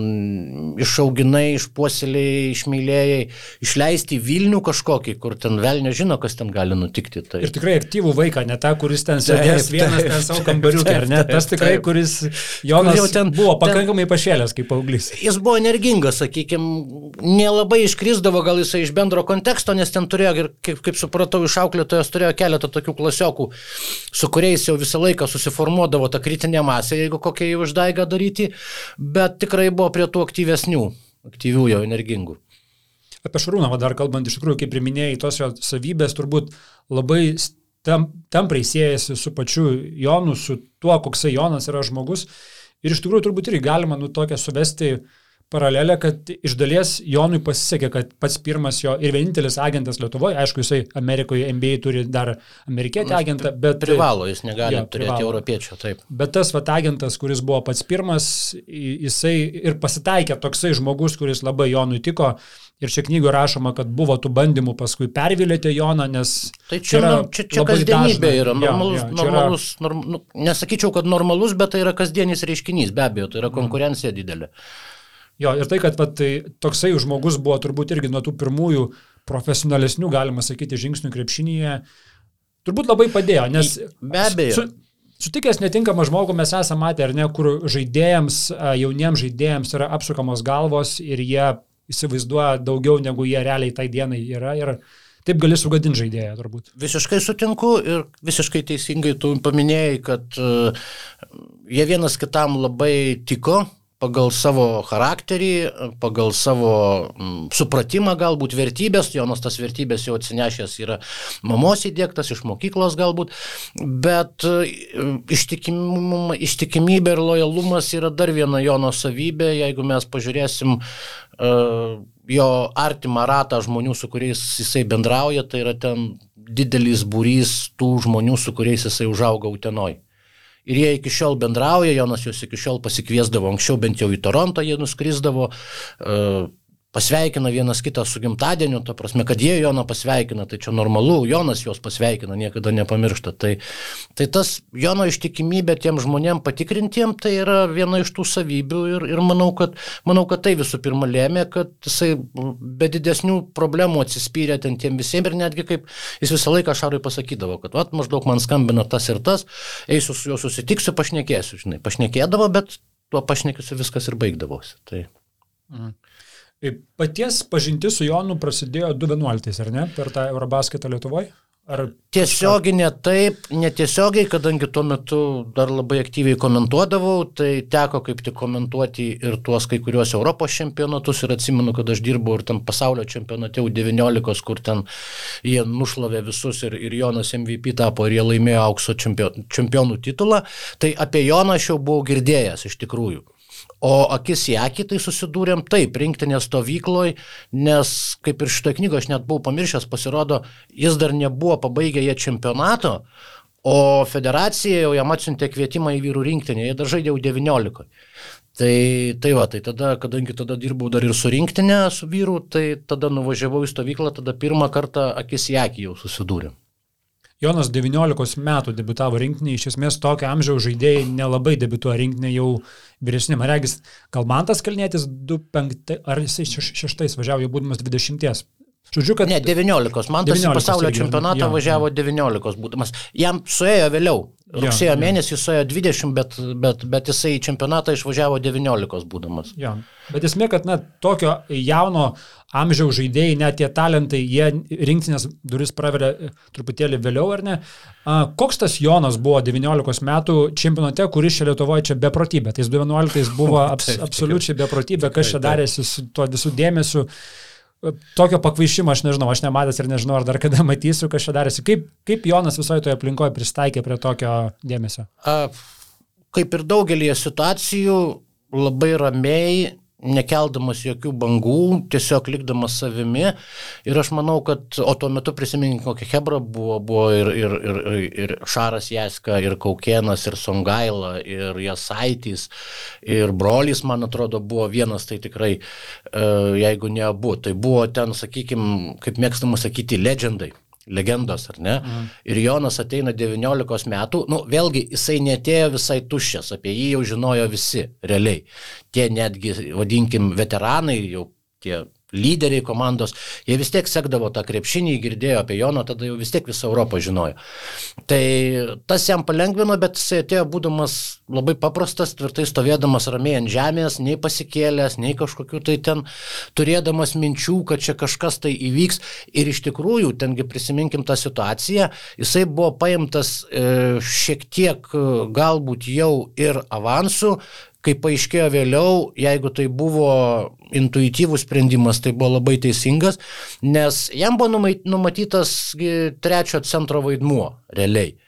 išauginai, išpuoselėjai, išmylėjai, išleisti Vilnių kažkokį, kur ten vėl nežino, kas ten gali nutikti. Tai... Ir tikrai aktyvų vaiką, ne tą, kuris ten sėdės vienas ten savo kambariukė, ar ne? Tas tikrai, taip, kuris Jonas kur ten buvo pakankamai ten, pašėlęs kaip paauglys. Jis buvo energingas, sakykime, nelabai iškrisdavo gal jisai iš bendro konteksto, nes ten turėjo, ir kaip, kaip supratau, iš auklėtojos turėjo keletą tokių klasių, su kuriais jau visą laiką susiformuodavo ta kritinė masė, jeigu kokią jau išdaigą daryti, bet tikrai buvo prie tų aktyvesnių, aktyvių jau energingų. Apie Šarūną dar kalbant, iš tikrųjų, kaip priminėjai, tos savybės turbūt labai tam, tamprai siejasi su pačiu Jonu, su tuo, koksai Jonas yra žmogus. Ir iš tikrųjų turbūt irgi galima nu tokią suvesti paralelę, kad iš dalies Jonui pasisekė, kad pats pirmas jo ir vienintelis agentas Lietuvoje, aišku, jisai Amerikoje N B A turi dar amerikietį agentą, bet... Privalo, jis negali jo, turėti privalo. europiečio, taip. Bet tas vat agentas, kuris buvo pats pirmas, jisai ir pasitaikė toksai žmogus, kuris labai Jonui tiko. Ir čia knygoje rašoma, kad buvo tų bandymų paskui pervilėti Joną, nes... Tai čia, yra čia, čia kasdienybė yra, normalus, jo, jo, normalus yra... norm, nu, nesakyčiau, kad normalus, bet tai yra kasdienis reiškinys, be abejo, tai yra konkurencija mm. didelė. Jo, ir tai, kad vat, tai, toksai žmogus buvo turbūt irgi nuo tų pirmųjų profesionalesnių, galima sakyti, žingsnių krepšinyje, turbūt labai padėjo, nes... Be abejo. Su, Sutikęs netinkamą žmogų mes esame matę, ar ne, kur žaidėjams, jauniems žaidėjams yra apsukamos galvos ir jie įsivaizduoja daugiau, negu jie realiai tai dienai yra ir taip gali sugadinti žaidėją turbūt. Visiškai sutinku ir visiškai teisingai tu paminėjai, kad uh, jie vienas kitam labai tiko pagal savo charakterį, pagal savo mm, supratimą galbūt vertybės, Jonas tas vertybės jau atsinešęs yra mamos įdėktas iš mokyklos galbūt, bet uh, ištikimybė, ištikimybė ir lojalumas yra dar viena Jono savybė, jeigu mes pažiūrėsim uh, jo artimą ratą žmonių, su kuriais jisai bendrauja, tai yra ten didelis būrys tų žmonių, su kuriais jisai užauga Utenoj. Ir jie iki šiol bendrauja, Jonas juos iki šiol pasikviesdavo, anksčiau bent jau į Torontą jie nuskrisdavo, uh, pasveikina vienas kitą su gimtadieniu, ta prasme, kad jie Joną pasveikina, tai čia normalu, Jonas juos pasveikina, niekada nepamiršta. Tai, tai tas Jono ištikimybė tiem žmonėm patikrintiem, tai yra viena iš tų savybių ir, ir manau, kad, manau, kad tai visų pirma lėmė, kad jisai be didesnių problemų atsispyrė ten tiem visiems ir netgi kaip jis visą laiką Šarui pasakydavo, kad vat, maždaug man skambina tas ir tas, eisiu su juo susitiksiu, pašnekėsiu, žinai, pašnekėdavo, bet tuo pašnekėsiu viskas ir baigdavosi. Tai... Mhm. Paties pažintis su Jonu prasidėjo du tūkstančiai vienuoliktais, ar ne, per tą Eurobasketą Lietuvoje? Ar... Tiesiogiai ne taip, netiesiogiai, kadangi tuo metu dar labai aktyviai komentuodavau, tai teko kaip tik komentuoti ir tuos kai kuriuos Europos čempionatus ir atsimenu, kad aš dirbau ir tam pasaulio čempionate U devyniolikos, kur ten jie nušlavė visus ir, ir Jonas M V P tapo ir jie laimėjo aukso čempionų, čempionų titulą, tai apie Joną aš jau buvau girdėjęs iš tikrųjų. O akis į akį tai susidūrėm taip, rinktinės stovykloj, nes kaip ir šitoje knygoje aš net buvau pamiršęs, pasirodo, jis dar nebuvo pabaigę jie čempionato, o federacija jau jam atsiuntė kvietimą į vyrų rinktinę, jie dar žaidė U devyniolika. Tai, tai va, tai tada, kadangi tada dirbau dar ir su rinktinė, su vyru, tai tada nuvažiavau į stovyklą, tada pirmą kartą akis į akį jau susidūrėm. Jonas devyniolikos metų debiutavo rinktinėje, iš esmės tokio amžiaus žaidėjai nelabai debiutuoja rinktinėje jau vyresni. Man regis, gal Mantas Kalnietis du penktais, ar jisai šeštais važiavo jau būdamas dvidešimties. Žodžiu, kad... Ne, devyniolikos. Mantas į pasaulio čempionatą jo, važiavo jo. devyniolikos būdamas. Jam suėjo vėliau. Rugsėjo jo, mėnesį jo. suėjo dvidešimt, bet, bet, bet jisai į čempionatą išvažiavo devyniolikos būdamas. Jo. Bet esmė, kad na, tokio jauno amžiaus žaidėjai, net tie talentai, jie rinktinės duris praveria truputėlį vėliau, ar ne? A, koks tas Jonas buvo devyniolikos metų čempionate, kuris čia Lietuvoje čia beprotybė? Tai du vienuoliktais buvo abs, absoliučiai beprotybė, kas čia darėsi su tuo visų dėmesiu. Tokio pakvaišimo aš nežinau, aš nematęs ir nežinau, ar dar kada matysiu, kas čia darėsi. Kaip, kaip Jonas visoje toje aplinkoje pristaikė prie tokio dėmesio? A, kaip ir daugelį situacijų, labai ramiai, nekeldamas jokių bangų, tiesiog likdamas savimi. Ir aš manau, kad, o tuo metu prisimink, kokia Hebra buvo, buvo ir, ir, ir, ir Šaras Jaska, ir Kaukėnas, ir Songaila, ir Jasaitis, ir brolis, man atrodo, buvo vienas, tai tikrai, jeigu ne abu, tai buvo ten, sakykime, kaip mėgstama sakyti, legendai. Legendos, ar ne? Mhm. Ir Jonas ateina devyniolikos metų, nu, vėlgi, jisai neatėjo visai tuščias, apie jį jau žinojo visi, realiai. Tie netgi, vadinkim, veteranai, jau tie lyderiai komandos, jie vis tiek sekdavo tą krepšinį, girdėjo apie Joną, tada jau vis tiek visą Europą žinojo. Tai tas jam palengvino, bet jisai atėjo būdamas labai paprastas, tvirtai stovėdamas ramiai ant žemės, nei pasikėlęs, nei kažkokių tai ten turėdamas minčių, kad čia kažkas tai įvyks. Ir iš tikrųjų, tengi prisiminkim tą situaciją, jisai buvo paimtas e, šiek tiek galbūt jau ir avansų, kaip paaiškėjo vėliau, jeigu tai buvo intuityvus sprendimas, tai buvo labai teisingas, nes jam buvo numatytas trečio centro vaidmuo, realiai.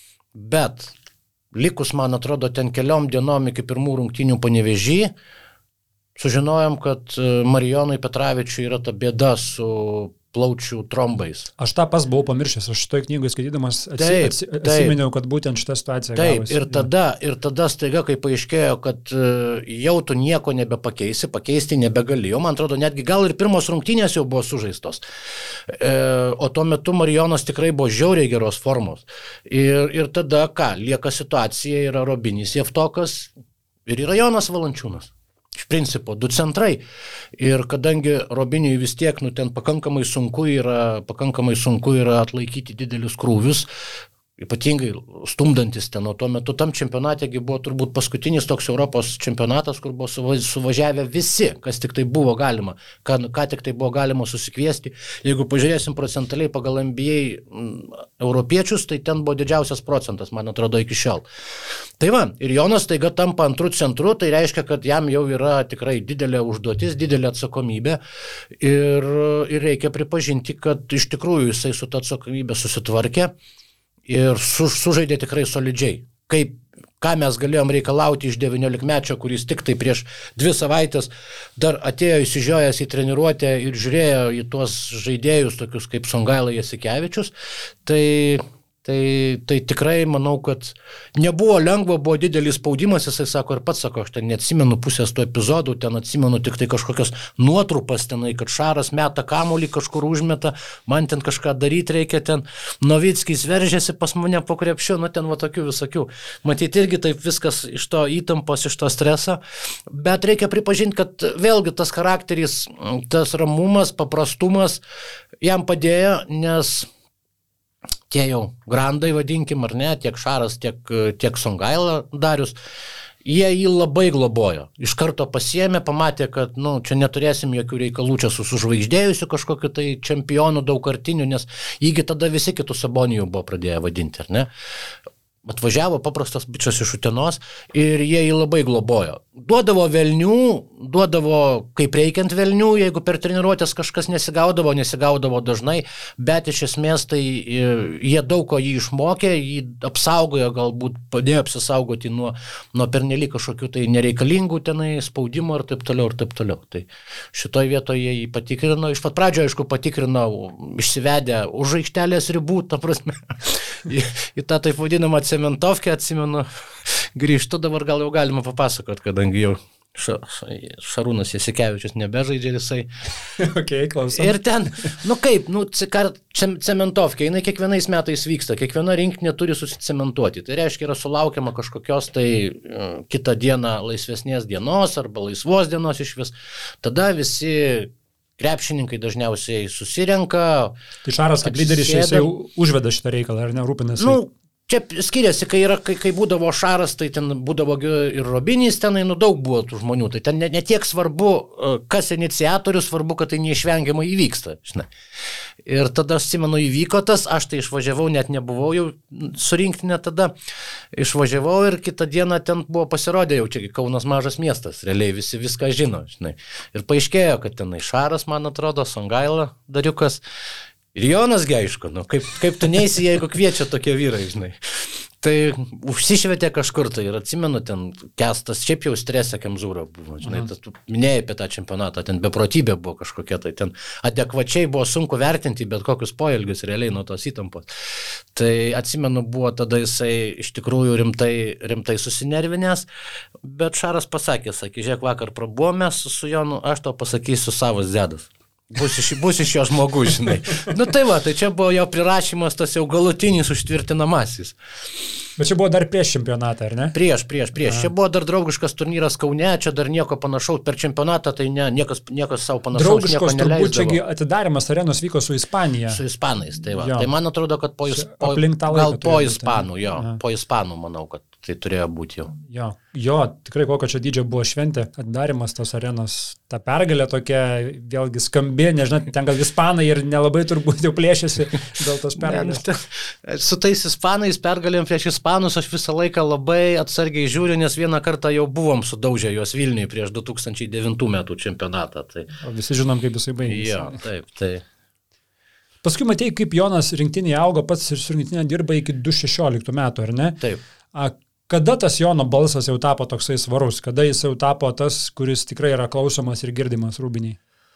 Bet likus, man atrodo, ten keliom dienom iki pirmų rungtynių Panevėžy, sužinojom, kad Marijonui Petravičiui yra ta bėda su plaučių trombais. Aš tą pas buvau pamiršęs, aš šitoj knygoje skaitydamas atsi, taip, atsi, atsiminiau, kad būtent šitą situaciją taip, gavosi. ir tada, ir tada staiga, kai paaiškėjo, kad jau tu nieko nebepakeisi, pakeisti nebegalėjo, man atrodo, netgi gal ir pirmos rungtynės jau buvo sužaistos. E, o tuo metu Marijonas tikrai buvo žiauriai geros formos. Ir, ir tada, ką, lieka situacija, yra Robinis Jevtokas ir yra Jonas Valančiūnas. Iš principo, du centrai. Ir kadangi Robiniui vis tiek, nu, ten pakankamai sunku yra, pakankamai sunku yra atlaikyti didelius krūvius, ypatingai stumdantis ten, o tuo metu tam čempionatėgi buvo turbūt paskutinis toks Europos čempionatas, kur buvo suvažiavę visi, kas tik tai buvo galima, ką, ką tik tai buvo galima susikviesti. Jeigu pažiūrėsim procentaliai pagal N B A europiečius, tai ten buvo didžiausias procentas, man atrodo, iki šiol. Tai va, ir Jonas taiga tampa antrų centru, tai reiškia, kad jam jau yra tikrai didelė užduotis, didelė atsakomybė ir, ir reikia pripažinti, kad iš tikrųjų jisai su ta atsakomybė susitvarkė ir su, sužaidė tikrai solidžiai. Kaip, ką mes galėjom reikalauti iš devyniolikmečio, kuris tik tai prieš dvi savaitės dar atėjo įsižiojęs į treniruotę ir žiūrėjo į tuos žaidėjus, tokius kaip Songaila Jasikevičius, tai... Tai, tai tikrai manau, kad nebuvo lengva, buvo didelis spaudimas, jisai sako ir pats sako, aš ten neatsimenu pusės tų epizodų, ten atsimenu tik tai kažkokios nuotrupas tenai, kad Šaras meta kamuolį, kažkur užmeta, man ten kažką daryti reikia, ten Novickis veržėsi pas mane po krepšiu, nu ten va tokių visokių. Matyti irgi taip viskas iš to įtampos, iš to streso, bet reikia pripažinti, kad vėlgi tas charakteris, tas ramumas, paprastumas jam padėjo, nes tie jau grandai, vadinkim, ar ne, tiek Šaras, tiek, tiek Songaila Darius, jie jį labai globojo. Iš karto pasiėmė, pamatė, kad nu, čia neturėsim jokių reikalų čia su sužvaigždėjusiu kažkokiu tai čempionu daugkartiniu, nes įgi tada visi kitų Sabonijų buvo pradėję vadinti, ar ne? Atvažiavo paprastas bičas iš Utenos ir jie jį labai globojo. Duodavo velnių, duodavo kaip reikiant velnių, jeigu per treniruotės kažkas nesigaudavo, nesigaudavo dažnai, bet iš esmės tai jie daug ko jį išmokė, jį apsaugojo, galbūt padėjo apsisaugoti nuo, nuo pernelyg kažkokių tai nereikalingų tenai spaudimo ir taip toliau ir taip toliau. Tai šitoj vietoje jį patikrino, iš pat pradžio, aišku, patikrino išsivedę už aikštelės ribų, ta prasme, į, į tą taip vadinamą cementovkę, atsimenu, grįžtu, dabar gal jau galima papasakot, kadangi jau ša, Šarūnas Jasikevičius nebežaidžia jisai. Okay, klausom. Ir ten, nu kaip, nu, cementovkė, jinai kiekvienais metais vyksta, kiekviena rinktinė turi susicementuoti. Tai reiškia, yra sulaukiama kažkokios tai kitą dieną laisvesnės dienos arba laisvos dienos iš vis. Tada visi krepšininkai dažniausiai susirenka. Tai Šaras kaip lyderis jis jau užveda šitą reikalą, ar ne, rūpinasi? Nu, čia skiriasi, kai, yra, kai, kai būdavo Šaras, tai ten būdavo ir Robinis, tenai, nu, daug buvo tų žmonių. Tai ten ne, ne tiek svarbu, kas iniciatorius, svarbu, kad tai neišvengiamai įvyksta. Žinai. Ir tada, aš atsimenu, įvyko tas, aš tai išvažiavau, net nebuvau jau surinktinė tada, išvažiavau ir kitą dieną ten buvo pasirodę, jau čia Kaunas mažas miestas, realiai visi viską žino. Žinai. Ir paaiškėjo, kad tenai Šaras, man atrodo, Songaila Dariukas, ir Jonas Geiško, nu, kaip, kaip tu neisi, jeigu kviečia tokie vyrai, žinai. Tai užsišvietė kažkur, tai ir atsimenu, ten Kestas, šiaip jau stresė Kemzūra buvo, žinai, tas, tu minėjai apie tą čempionatą, ten beprotybė buvo kažkokia, tai ten adekvačiai buvo sunku vertinti bet kokius poelgius realiai nuo tos įtampos. Tai atsimenu, buvo tada jisai iš tikrųjų rimtai, rimtai susinervinęs, bet Šaras pasakė, sakė, žiūrėk, vakar prabuvome su Jonu, aš tau pasakysiu savas dėdas. Bus iš, bus iš jo žmogus, žinai. Nu tai va, tai čia buvo jo prirašymas, tas jau galutinis užtvirtinamasis. Bet čia buvo dar prieš čempionatą, ar ne? Prieš, prieš, prieš. Aha. Čia buvo dar draugiškas turnyras Kaune, čia dar nieko panašaus per čempionatą, tai ne, niekas, niekas savo panašaus nieko neleisdavo. Draugiškos, turbūt čiagi atidarimas arenos vyko su Ispanija. Su Ispanais, tai va. Jo. Tai man atrodo, kad po, po, gal po Ispanų, jo, Aha. po Ispanų, manau, kad tai turėjo būti jau. Jo, jo, tikrai kokio čia dydžio buvo šventė, atidarimas tos arenos, ta pergalė tokia, vėlgi skambi, nežinau, ten gal Ispanai ir nelabai turbūt jau plėšėsi dėl tos pergalės. Ne, nu, su tais Ispanais pergalėm prieš Ispanus aš visą laiką labai atsargiai žiūriu, nes vieną kartą jau buvom sudaužę juos Vilniui prieš du tūkstančiai devintų metų čempionatą. Tai... O visi žinom, kaip jisai baigėsi. Jo, taip, tai. Paskui matėjai, kaip Jonas rinktinėje augo, pats ir su rinktinė dirba iki du tūkstančiai šešioliktų metų, ar ne? Taip. A, kada tas Jono balsas jau tapo toksai svarus, kada jis jau tapo tas, kuris tikrai yra klausomas ir girdimas Rūbiniai?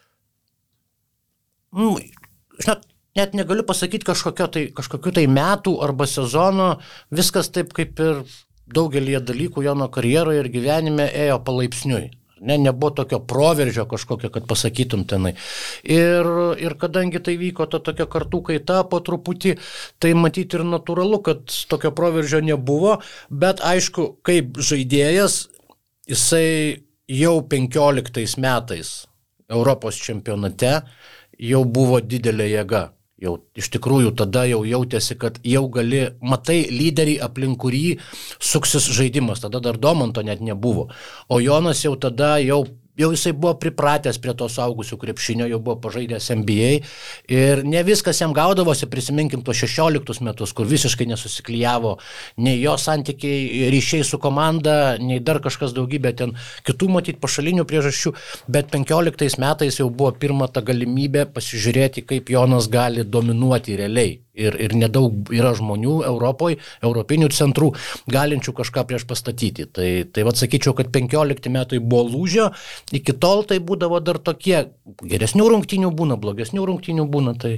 Mm, žinot, net negaliu pasakyti kažkokio tai, kažkokių tai metų arba sezono, viskas taip kaip ir daugelį dalykų Jono karjeroje ir gyvenime ėjo palaipsniui. Ne, nebuvo tokio proveržio kažkokio, kad pasakytum tenai. Ir, ir kadangi tai vyko ta tokia kartų kaita po truputį, tai matyti ir natūralu, kad tokio proveržio nebuvo, bet aišku, kaip žaidėjas, jisai jau penkioliktais metais Europos čempionate jau buvo didelė jėga. Jau iš tikrųjų tada jau jautėsi, kad jau gali, matai lyderį aplink kurį suksis žaidimas, tada dar Domanto net nebuvo. O Jonas jau tada jau, jau jisai buvo pripratęs prie to suaugusių krepšinio, jau buvo pažaidęs N B A ir ne viskas jam gaudavosi, prisiminkim tuos šešioliktus metus, kur visiškai nesusiklijavo nei jo santykiai, ryšiai su komanda, nei dar kažkas daugybė ten kitų matyti pašalinių priežasčių, bet penkioliktais metais jau buvo pirma ta galimybė pasižiūrėti, kaip Jonas gali dominuoti realiai. Ir, ir nedaug yra žmonių Europoje, europinių centrų, galinčių kažką prieš pastatyti. Tai, tai vat sakyčiau, kad penkiolikti metai buvo lūžio, iki tol tai būdavo dar tokie, geresnių rungtynių būna, blogesnių rungtynių būna. Tai...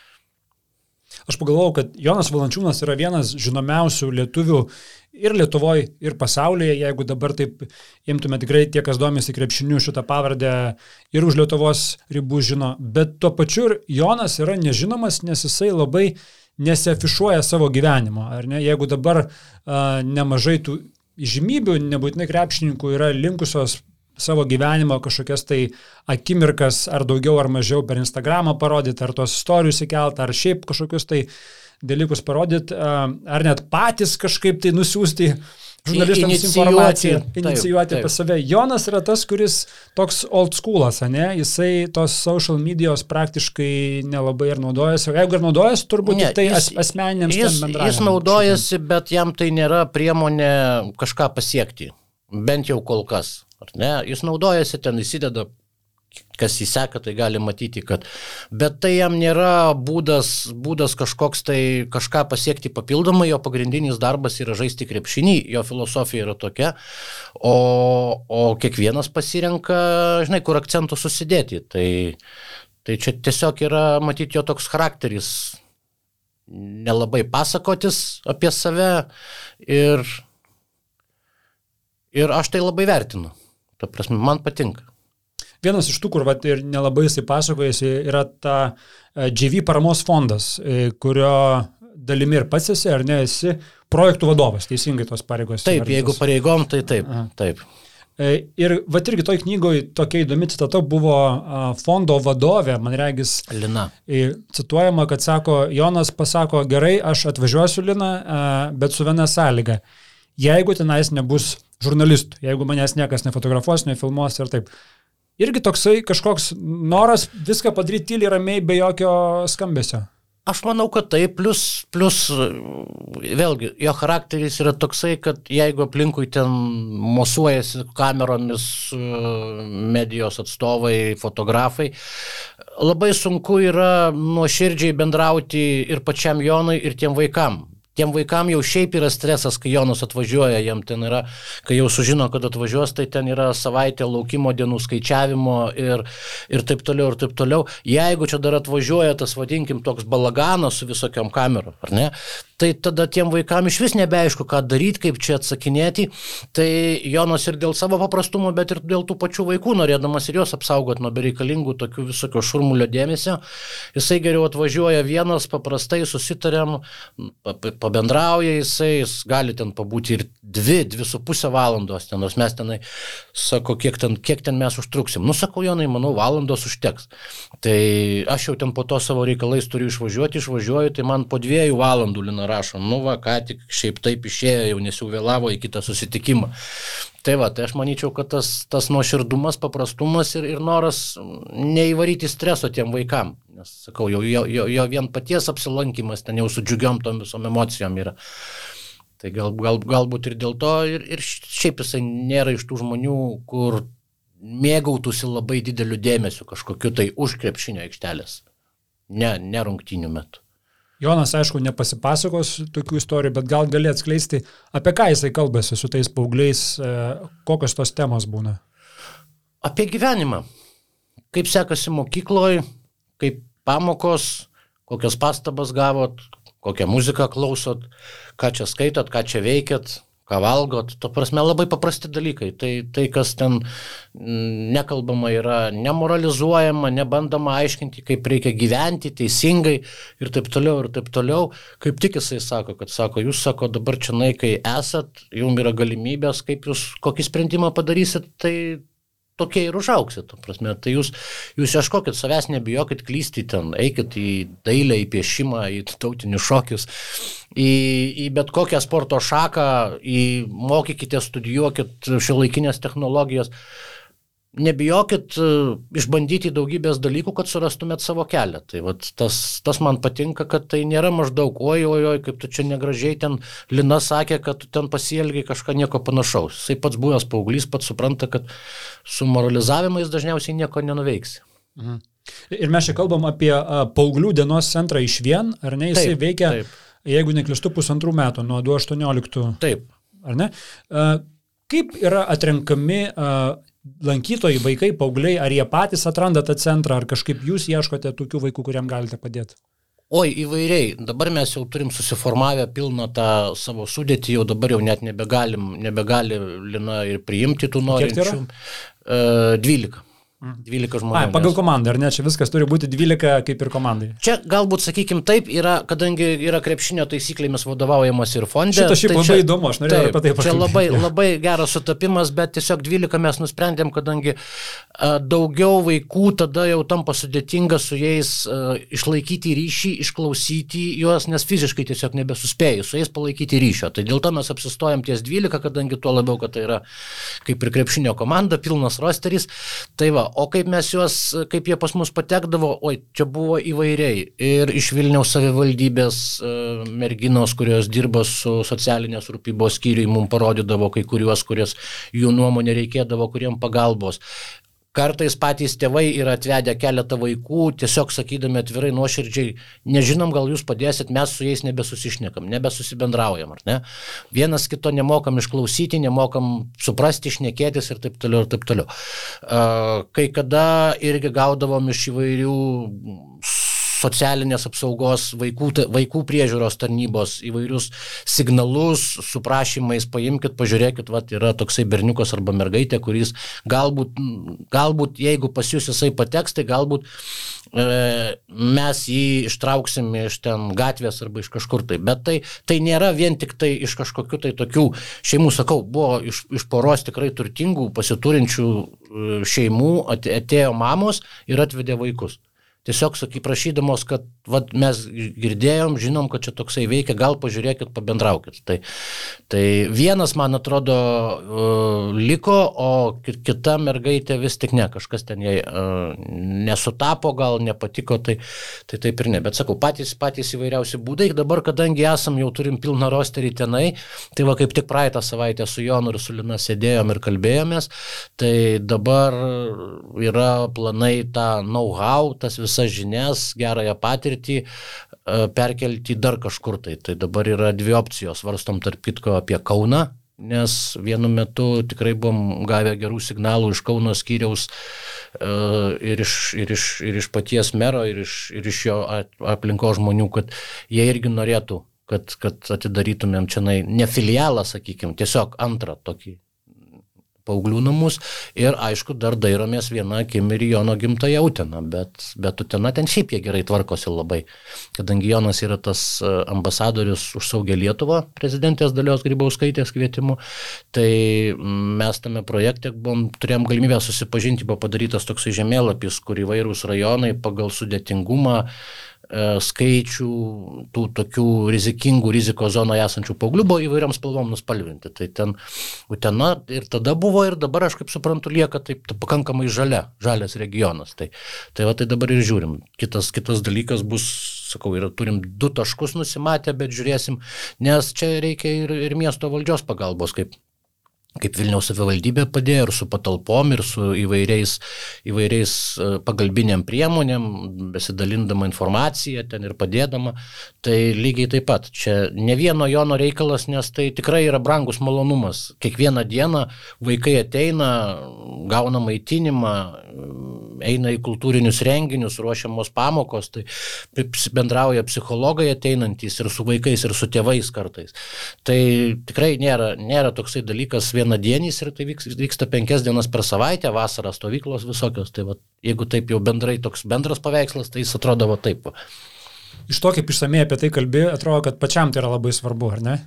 Aš pagalvojau, kad Jonas Valančiūnas yra vienas žinomiausių lietuvių ir Lietuvoje, ir pasaulyje, jeigu dabar taip imtume tikrai tie, kas domisi krepšiniu, šitą pavardę ir už Lietuvos ribų žino, bet tuo pačiu Jonas yra nežinomas, nes jisai labai nesiafišuoja savo gyvenimo, ar ne? Jeigu dabar a, nemažai tų žymybių, nebūtinai krepšininkų, yra linkusios savo gyvenimo kažkokias tai akimirkas ar daugiau ar mažiau per Instagramą parodyti, ar tos istorijus įkelti, ar šiaip kažkokius tai dalykus parodyti, ar net patys kažkaip tai nusiųsti žurnalistams informaciją, inicijuoti taip, taip. Pas save. Jonas yra tas, kuris toks old schoolas, ne? Jisai tos social medijos praktiškai nelabai ir naudojasi. Jeigu ir naudojasi, turbūt ne, tai jis, asmeniniams jis, bendravimams. Jis naudojasi, šitai. Bet jam tai nėra priemonė kažką pasiekti. Bent jau kol kas. Ar ne? Jis naudojasi, ten įsideda, kas įseka, tai gali matyti, kad, bet tai jam nėra būdas, būdas kažkoks tai kažką pasiekti papildomai, jo pagrindinis darbas yra žaisti krepšinį, jo filosofija yra tokia, o, o kiekvienas pasirenka, žinai, kur akcentų susidėti, tai, tai čia tiesiog yra matyti jo toks charakteris, nelabai pasakotis apie save ir, ir aš tai labai vertinu, ta prasme, man patinka. Vienas iš tų, kur vat, ir nelabai jisai pasakojasi, yra ta J V paramos fondas, kurio dalimi ir pats esi, ar ne, esi projektų vadovas, teisingai tos pareigos. Taip, vertas. Jeigu pareigom, tai taip, Aha. taip. Ir vat irgi toj knygoje tokia įdomi citata buvo fondo vadovė, man regis, Lina. Cituojama, kad sako, Jonas pasako, gerai, aš atvažiuosiu, Lina, bet su viena sąlyga. Jeigu tenais nebus žurnalistų, jeigu manęs niekas nefotografuos, nefilmuos ir taip. Irgi toksai kažkoks noras viską padaryti tyliai, ramiai, be jokio skambesio. Aš manau, kad taip, plus, plus vėlgi, jo charakteris yra toksai, kad jeigu aplinkui ten mosuojasi kameromis medijos atstovai, fotografai, labai sunku yra nuoširdžiai bendrauti ir pačiam Jonui, ir tiem vaikam. Tiem vaikam jau šiaip yra stresas, kai Jonas atvažiuoja, jam ten yra, kai jau sužino, kad atvažiuos, tai ten yra savaitė laukimo dienų skaičiavimo ir, ir taip toliau, ir taip toliau. Jeigu čia dar atvažiuoja tas, vadinkim, toks balaganas su visokiom kamerom, ar ne, tai tada tiem vaikam iš vis nebeaišku, ką daryti, kaip čia atsakinėti. Tai Jonas ir dėl savo paprastumo, bet ir dėl tų pačių vaikų, norėdamas ir juos apsaugoti nuo bereikalingų tokių visokio šurmulio dėmesio, jisai geriau atvažiuoja vienas, paprastai susitariam, pabendrauja jisai, jis gali ten pabūti ir dvi, dvi su pusę valandos, ten, nors mes tenai, sako, kiek ten, kiek ten mes užtruksim. Nu, sakau, Jonai, manau, valandos užteks. Tai aš jau ten po to savo reikalais turiu išvažiuoti, išvažiuoju, tai man po dviejų valandų Lina rašo, nu va, ką tik šiaip taip išėjo, jau nes jau vėlavo į kitą susitikimą. Tai va, tai aš manyčiau, kad tas, tas nuoširdumas, paprastumas ir, ir noras neįvaryti streso tiem vaikam. Nes, sakau, jau, jo, jo, jo vien paties apsilankimas ten jau su džiugiom tom visom emocijom yra. Tai gal, gal, galbūt ir dėl to ir, ir šiaip jisai nėra iš tų žmonių, kur mėgautųsi labai dideliu dėmesiu kažkokiu tai už krepšinio aikštelės. Ne, ne rungtynių metu. Jonas, aišku, nepasipasakos tokių istorijų, bet gal gali atskleisti, apie ką jisai kalbasi su tais paaugliais, kokios tos temos būna? Apie gyvenimą. Kaip sekasi mokykloje, kaip pamokos, kokios pastabas gavot, kokią muziką klausot, ką čia skaitot, ką čia veikėt, ką valgot, to prasme labai paprasti dalykai. Tai, tai kas ten nekalbama yra, nemoralizuojama, nebandoma aiškinti, kaip reikia gyventi teisingai ir taip toliau, ir taip toliau. Kaip tik jisai sako, kad sako, jūs sako dabar čia, kai esat, jums yra galimybės, kaip jūs kokį sprendimą padarysit, tai tokie ir užauksit, to prasme. Tai jūs, jūs ieškokit, savęs nebijokit klysti ten, eikit į dailę, į piešimą, į tautinius šokius, į, į bet kokią sporto šaką, į mokykite, studijuokit šiuolaikinės technologijos. Nebijokit išbandyti daugybės dalykų, kad surastumėt savo kelią. Tai vat, tas, tas man patinka, kad tai nėra maždaug, oi, oi, oi, kaip tu čia negražiai ten, Lina sakė, kad tu ten pasielgiai kažką nieko panašaus. Jisai pats buvęs paauglys, pats supranta, kad su moralizavimais dažniausiai nieko nenuveiksi. Mhm. Ir mes čia kalbam apie a, paauglių dienos centrą iš vien, ar ne? Jisai taip, veikia, taip. Jeigu neklystu, pusantrų metų, nuo du tūkstančiai aštuonioliktų. Taip. Ar ne? A, kaip yra atrenkami a, lankytojai, vaikai, paaugliai, ar jie patys atranda tą centrą, ar kažkaip jūs ieškote tokių vaikų, kuriam galite padėti? Oi, įvairiai. Dabar mes jau turim susiformavę pilną tą savo sudėtį, jau dabar jau net nebegalim, nebegali Lina ir priimti tų norinčių. Uh, dvylika. dvylika žmonių. A, pagal komandą, ar ne? Čia viskas turi būti dvylika kaip ir komandai. Čia galbūt, sakykime, taip yra, kadangi yra krepšinio taisyklėmis vadovaujamas ir fonde. Šitą šiaip tai labai čia, įdomu, aš norėjau apie tai pakalbėti. Čia labai, labai geras sutapimas, bet tiesiog dvylika mes nusprendėm, kadangi a, daugiau vaikų tada jau tampa sudėtinga su jais a, išlaikyti ryšį, išklausyti juos, nes fiziškai tiesiog nebesuspėjai su jais palaikyti ryšio. Tai dėl to mes apsistojam ties dvylika, kadangi tuo labiau, kad tai yra kaip ir krepšinio komanda, pilnas rosteris. Tai va, o kaip mes juos, kaip jie pas mus patekdavo, oi, čia buvo įvairiai. Ir iš Vilniaus savivaldybės merginos, kurios dirba su socialinės rūpybos skyriui, mums parodydavo kai kuriuos, kurios jų nuomonė reikėdavo, kuriem pagalbos. Kartais patys tėvai yra atvedę keletą vaikų, tiesiog sakydami atvirai nuoširdžiai, nežinom, gal jūs padėsit, mes su jais nebesusišnekam, nebesusibendraujam, ar ne? Vienas kito nemokam išklausyti, nemokam suprasti, šnekėtis ir taip toliau, ir taip toliau. Kai kada irgi gaudavom iš įvairių socialinės apsaugos, vaikų, vaikų priežiūros tarnybos įvairius signalus su prašymais, paimkit, pažiūrėkit, vat, yra toksai berniukas arba mergaitė, kuris galbūt, galbūt jeigu pas jūs jisai pateks, tai galbūt e, mes jį ištrauksim iš ten gatvės arba iš kažkur tai. Bet tai, tai nėra vien tik tai iš kažkokių tai tokių šeimų, sakau, buvo iš, iš poros tikrai turtingų, pasiturinčių šeimų, atėjo mamos ir atvedė vaikus. Tiesiog, saky, prašydamos, kad vat, mes girdėjom, žinom, kad čia toksai veikia, gal pažiūrėkit, pabendraukit. Tai, tai vienas, man atrodo, uh, liko, o kita mergaitė vis tik ne, kažkas ten jai uh, nesutapo, gal nepatiko, tai, tai taip ir ne. Bet sakau, patys, patys įvairiausi būdai. Dabar, kadangi esam, jau turim pilną rosterį tenai, tai va kaip tik praeitą savaitę su Jonu ir su Lina sėdėjom ir kalbėjomės, tai dabar yra planai tą know-how, tas visas visas žinias, gerąją patirtį perkelti dar kažkur tai. Tai dabar yra dvi opcijos. Varstom tarp kitko apie Kauną, nes vienu metu tikrai buvom gavę gerų signalų iš Kauno skyriaus ir iš, ir iš, ir iš paties mero, ir iš, ir iš jo aplinkos žmonių, kad jie irgi norėtų, kad, kad atidarytumėm čia ne filialą, sakykime, tiesiog antrą tokį paauglių namus ir aišku dar dairomės vieną akim ir Jono gimtąją Uteną, bet, bet Utena ten šiaip jie gerai tvarkosi labai, kadangi Jonas yra tas ambasadorius už saugią Lietuvą prezidentės Dalios Grybauskaitės kvietimu, tai mes tame projekte buvom, turėjom galimybę susipažinti, buvo padarytas toksai žemėlapis, kur įvairūs rajonai pagal sudėtingumą skaičių tų tokių rizikingų rizikos zonoje esančių paauglių buvo įvairiam spalvom nuspalvinti. Tai ten Utena ir tada buvo ir dabar, aš kaip suprantu, lieka taip ta, pakankamai žalia, žalias regionas. Tai, tai va tai dabar ir žiūrim. Kitas, kitas dalykas bus, sakau, yra, turim du taškus nusimatę, bet žiūrėsim, nes čia reikia ir, ir miesto valdžios pagalbos, kaip kaip Vilniaus savivaldybė padėjo ir su patalpom, ir su įvairiais, įvairiais pagalbiniam priemonėm, besidalindama informaciją ten ir padėdama. Tai lygiai taip pat. Čia ne vieno Jono reikalas, nes tai tikrai yra brangus malonumas. Kiekvieną dieną vaikai ateina, gauna maitinimą, eina į kultūrinius renginius, ruošiamos pamokos, tai bendrauja psichologai ateinantys ir su vaikais, ir su tėvais kartais. Tai tikrai nėra, nėra toksai dalykas vienadienis ir tai vyksta penkias dienas per savaitę, vasarą stovyklos visokios. Tai va, jeigu taip jau bendrai toks bendras paveikslas, tai jis atrodo va taip. Va. Iš to, kaip išsamei apie tai kalbė, atrodo, kad pačiam tai yra labai svarbu, ar ne?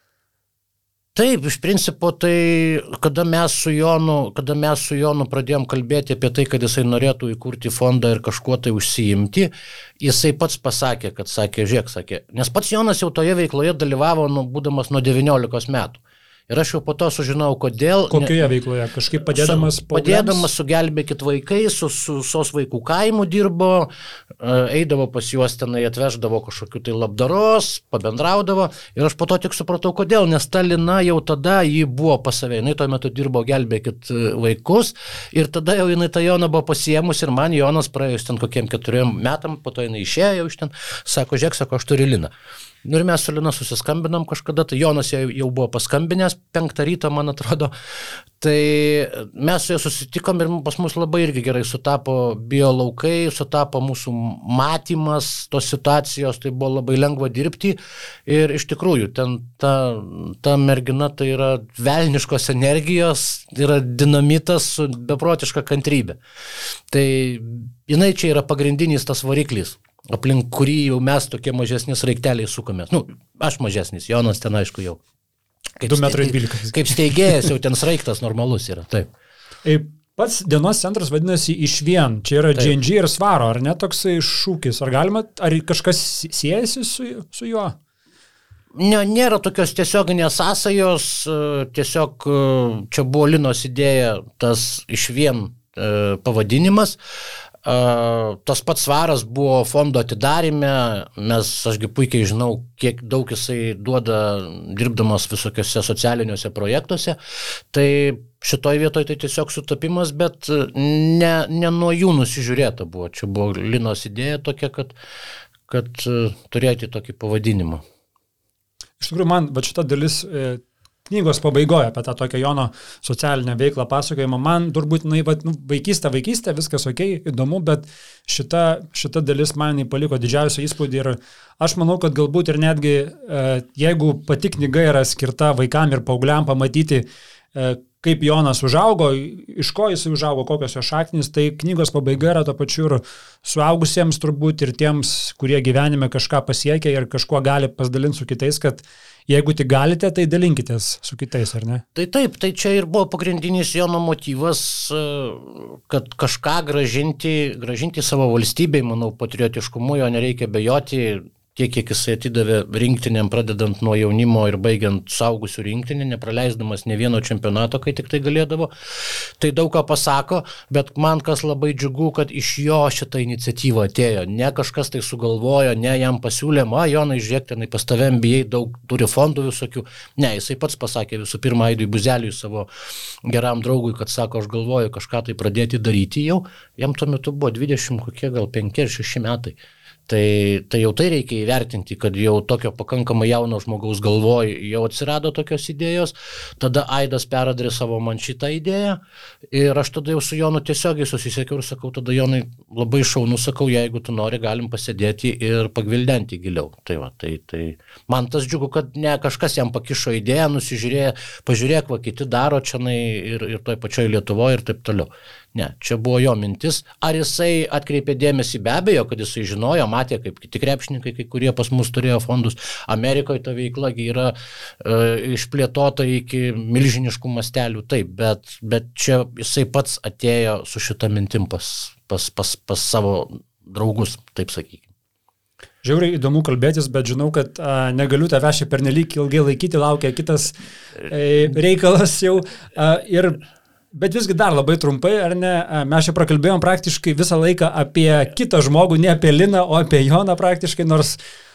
Taip, iš principo, tai kada mes su Jonu, kada mes su Jonu pradėjom kalbėti apie tai, kad jisai norėtų įkurti fondą ir kažkuo tai užsiimti, jisai pats pasakė, kad sakė, žiūrėk, sakė, nes pats Jonas jau toje veikloje dalyvavo, nu, būdamas nuo devyniolikos metų. Ir aš jau po to sužinau, kodėl... Kokioje ne, veikloje? Kažkaip padėdamas su, Padėdamas sugelbėkit vaikai, su, su sos vaikų kaimu dirbo, eidavo pas juos tenai, atveždavo kažkokiu tai labdaros, pabendraudavo. Ir aš po to tik supratau, kodėl, nes ta Lina jau tada jį buvo pas save. Jinai tuo metu dirbo gelbėkit vaikus. Ir tada jau jinai tą Joną buvo pasiemus ir man Jonas praėjus ten kokiem keturiem metam, po to jinai išėjo jau iš ten, sako, žiūrėk, sako, aš turiu Liną. Nu ir mes su Lina susiskambinam kažkada, tai Jonas jau, jau buvo paskambinęs penktą ryto, man atrodo. Tai mes su juo susitikom ir pas mus labai irgi gerai sutapo biolaukai, sutapo mūsų matymas tos situacijos, tai buvo labai lengva dirbti. Ir iš tikrųjų, ten ta, ta mergina tai yra velniškos energijos, yra dinamitas su beprotiška kantrybė. Tai jinai čia yra pagrindinis tas variklis, aplink kurį jau mes tokie mažesnis raikteliai sukamės. Nu, aš mažesnis, Jonas ten aišku jau. du metrai dvylika. Kaip steigėjas jau ten sraigtas normalus yra, taip. E, pats dienos centras vadinasi Išvien, čia yra G N G ir Svaro, ar ne toksai šūkis? Ar galima, ar kažkas siejasi su, su juo? Ne, nėra tokios tiesioginės sąsajos, tiesiog čia buvo Linos idėja, tas Išvien pavadinimas. Uh, tas pats Svaras buvo fondo atidarime, mes, ašgi puikiai žinau, kiek daug jisai duoda dirbdamas visokiose socialiniuose projektuose, tai šitoj vietoje tai tiesiog sutapimas, bet ne, ne nuo jų nusižiūrėta buvo, čia buvo Linos idėja tokia, kad, kad uh, turėti tokį pavadinimą. Iš tikrųjų, man va šita dalis... E... knygos pabaigoje apie tą tokią Jono socialinę veiklą pasakojimą. Man turbūt, na, nu, vaikystė, vaikystė, viskas okei, įdomu, bet šita, šita dalis man paliko didžiausią įspūdį ir aš manau, kad galbūt ir netgi, jeigu pati knyga yra skirta vaikam ir paaugliam pamatyti, kaip Jonas užaugo, iš ko jis užaugo, kokios jo šaknys, tai knygos pabaiga yra to pačiu ir suaugusiems turbūt ir tiems, kurie gyvenime kažką pasiekia ir kažkuo gali pasidalinti su kitais, kad jeigu tik galite, tai dalinkitės su kitais, ar ne? Tai taip, tai čia ir buvo pagrindinis Jono motyvas, kad kažką gražinti, gražinti savo valstybei, manau, patriotiškumu jo nereikia bejoti, tiek, kiek jisai atidavė rinktinėm, pradedant nuo jaunimo ir baigiant saugusių rinktinį, nepraleisdamas ne vieno čempionato, kai tik tai galėdavo. Tai daug ką pasako, bet man kas labai džiugu, kad iš jo šitą iniciatyvą atėjo. Ne kažkas tai sugalvojo, ne jam pasiūlė, ma, Jonai, žiūrėk, tenai pas tave N B A daug turi fondų visokių. Ne, jisai pats pasakė visų pirma Aidui Buzeliui, savo geram draugui, kad sako, aš galvoju kažką tai pradėti daryti jau. Jam tuo metu buvo dvidešimt, kokie gal penki ar šeši metai. Tai, tai jau tai reikia įvertinti, kad jau tokio pakankamai jauno žmogaus galvoj jau atsirado tokios idėjos, tada Aidas peradresavo man šitą idėją ir aš tada jau su Jonu tiesiogiai susisiekiau ir sakau, tada Jonai labai šaunu, sakau, jeigu tu nori, galim pasėdėti ir pagvildenti giliau. Tai va, tai, tai man tas džiugu, kad ne kažkas jam pakišo idėją, nusižiūrėjo, pažiūrėk, va, kiti daro čia ir, ir toj pačioj Lietuvoje ir taip toliau. Ne, čia buvo jo mintis. Ar jisai atkreipė dėmesį? Be abejo, kad jisai žinojo, matė, kaip kiti krepšininkai, kai kurie pas mus turėjo fondus. Amerikoje ta veikla yra e, išplėtota iki milžiniškų mastelių, taip, bet, bet čia jisai pats atėjo su šitą mintim pas, pas, pas, pas savo draugus, taip sakykime. Žiauriai įdomu kalbėtis, bet žinau, kad a, negaliu tavęs čia pernelyg ilgai laikyti, laukia kitas e, reikalas jau a, ir bet visgi dar labai trumpai, ar ne, mes čia prakalbėjom praktiškai visą laiką apie kitą žmogų, ne apie Liną, o apie Joną praktiškai, nors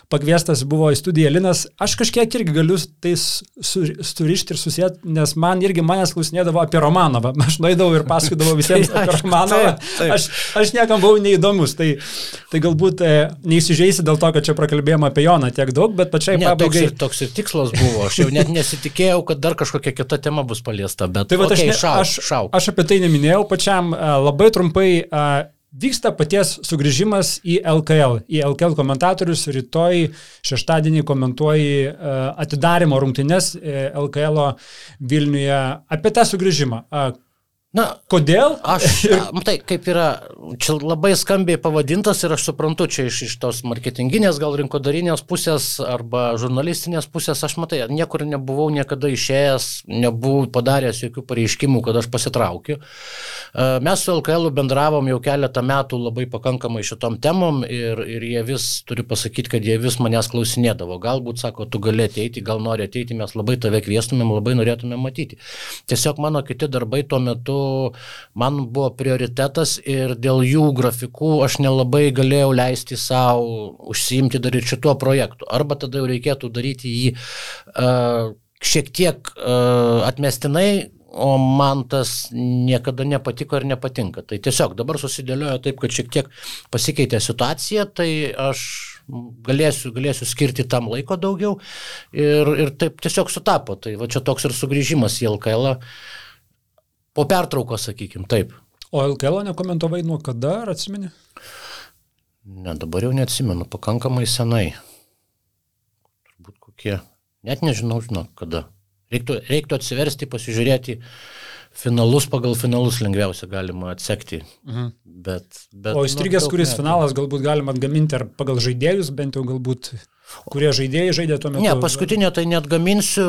pakviestas buvo į studiją Linas. Aš kažkiek irgi galiu tai surišti ir susijęti, nes man irgi manęs klausinėdavo apie Romanovą. Aš nueidavau ir pasakydavau visiems apie Romanovą. Aš, aš niekam buvau neįdomus, tai, tai galbūt e, neįsižeisi dėl to, kad čia prakalbėjom apie Joną tiek daug, bet pačiai ne, pabaigai... Toks ir, toks ir tikslas buvo, aš jau net nesitikėjau, kad dar kažkokia kita tema bus paliesta, bet tai va, okay, aš, ne, šau, aš, šau. aš apie tai neminėjau pačiam, labai trumpai vyksta paties sugrįžimas į L K L, į L K L komentatorius, rytoj šeštadienį komentuoji atidarimo rungtynes L K L Vilniuje apie tą sugrįžimą. Na, kodėl? Aš, tai kaip yra, čia labai skambiai pavadintas ir aš suprantu, čia iš, iš tos marketinginės, gal rinkodarinės pusės arba žurnalistinės pusės, aš matai, niekur nebuvau niekada išėjęs, nebuvau padaręs jokių pareiškimų, kad aš pasitraukiu. Mes su L K L bendravom jau keletą metų labai pakankamai šitom temom ir, ir jie vis, turiu pasakyti, kad jie vis manęs klausinėdavo. Galbūt, sako, tu gali ateiti, gal nori ateiti, mes labai tave kviestumėm, labai norėtumėm matyti. Tiesiog mano kiti darbai tuo metu man buvo prioritetas ir dėl jų grafikų aš nelabai galėjau leisti savo užsiimti dar ir šituo projektu. Arba tada jau reikėtų daryti jį uh, šiek tiek uh, atmestinai, o man tas niekada nepatiko ir nepatinka. Tai tiesiog dabar susidėliojo taip, kad šiek tiek pasikeitė situacija, tai aš galėsiu, galėsiu skirti tam laiko daugiau ir, ir taip tiesiog sutapo. Tai va čia toks ir sugrįžimas į L K L. Po pertraukos, sakykim, taip. O L K L nekomentavai nuo kada, ar atsimeni? Ne, dabar jau neatsimenu, pakankamai senai. Turbūt kokie, net nežinau, žinau, kada. Reiktų, reiktų atsiversti, pasižiūrėti finalus, pagal finalus lengviausia galima atsekti. Mhm. Bet, bet, o įstrigęs, nu, kuris metų. Finalas galbūt galima atgaminti ar pagal žaidėjus, bent jau galbūt... Kurie žaidėjai žaidė tuo metu? Ne, paskutinė tai net gaminsiu,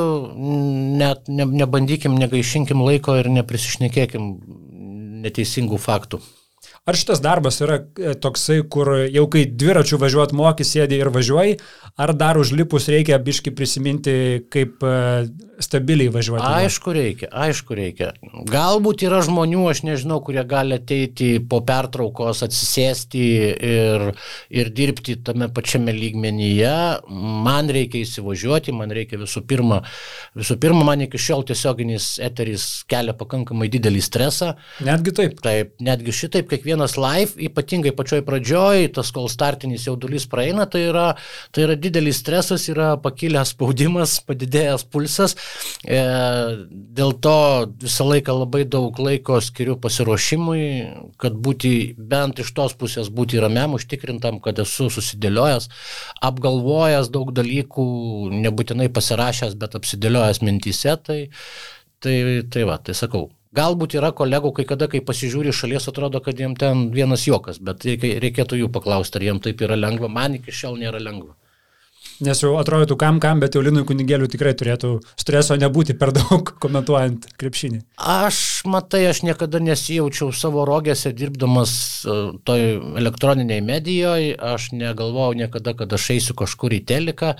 net ne, nebandykim, negaišinkim laiko ir neprisišnekėkim neteisingų faktų. Ar šitas darbas yra toksai, kur jau kai dviračių važiuot moki, sėdi ir važiuoji, ar dar užlipus reikia biški prisiminti, kaip stabiliai važiuoti? Aišku reikia, aišku reikia. Galbūt yra žmonių, aš nežinau, kurie gali ateiti po pertraukos, atsisėsti ir, ir dirbti tame pačiame lygmenyje. Man reikia įsivažiuoti, man reikia visų pirma, visų pirma, man iki šiol tiesioginis eteris kelia pakankamai didelį stresą. Netgi taip? Taip, netgi šitaip, kiekvienas live, ypatingai pačioj pradžioj, tas kol startinis jaudulys praeina, tai yra, tai yra didelis stresas, yra pakilęs spaudimas, padidėjęs pulsas. E, dėl to visą laiką labai daug laiko skiriu pasiruošimui, kad būti bent iš tos pusės būti ramiam, užtikrintam, kad esu susidėliojęs, apgalvojęs daug dalykų, nebūtinai pasirašęs, bet apsidėliojęs mintyse, tai, tai, tai va, tai sakau. Galbūt yra kolegų, kai kada, kai pasižiūri šalies, atrodo, kad jiem ten vienas juokas, bet reikėtų jų paklausti, ar jiem taip yra lengva. Man iki šiol nėra lengva. Nes jau atrodytų kam kam, bet jau Linui Kunigėliui tikrai turėtų streso nebūti per daug komentuojant krepšinį. Aš, matai, aš niekada nesijaučiau savo rogėse dirbdamas toj elektroniniai medijoje, aš negalvojau niekada, kad aš eisiu kažkur į teliką.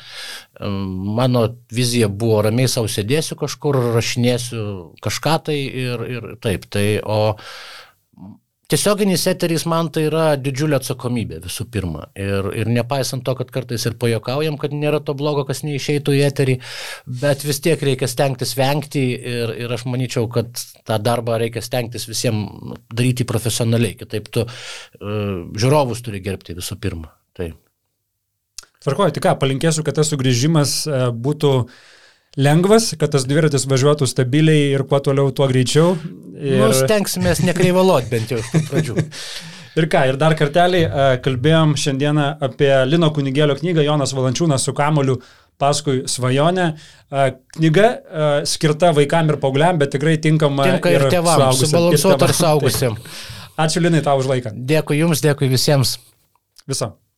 Mano vizija buvo ramiai savo sėdėsiu kažkur, rašinėsiu kažką tai ir, ir taip. Tai, o tiesioginis eteris man tai yra didžiulė atsakomybė visų pirma. Ir, ir nepaisant to, kad kartais ir pajuokaujam, kad nėra to blogo, kas neišeitų į eterį, bet vis tiek reikia stengtis vengti ir, ir aš manyčiau, kad tą darbą reikia stengtis visiems daryti profesionaliai. Kitaip tu uh, žiūrovus turi gerbti visų pirma. Taip. Tvarkoju, tik ką, palinkėsiu, kad tas sugrįžimas būtų lengvas, kad tas dviratis važiuotų stabiliai ir kuo toliau, tuo greičiau. Ir... Nu, stengsimės nekreivalot bent jau iš pradžių. Ir ką, ir dar kartelį kalbėjom šiandieną apie Lino Kunigėlio knygą Jonas Valančiūnas su kamuoliu paskui svajonę. Knyga skirta vaikam ir paaugliam, bet tikrai tinkama Tinka ir, ir tėvams, subalansuot ar suaugusiam. Ačiū Linai tau už laiką. Dėkui jums, dėkui visiems. Viso.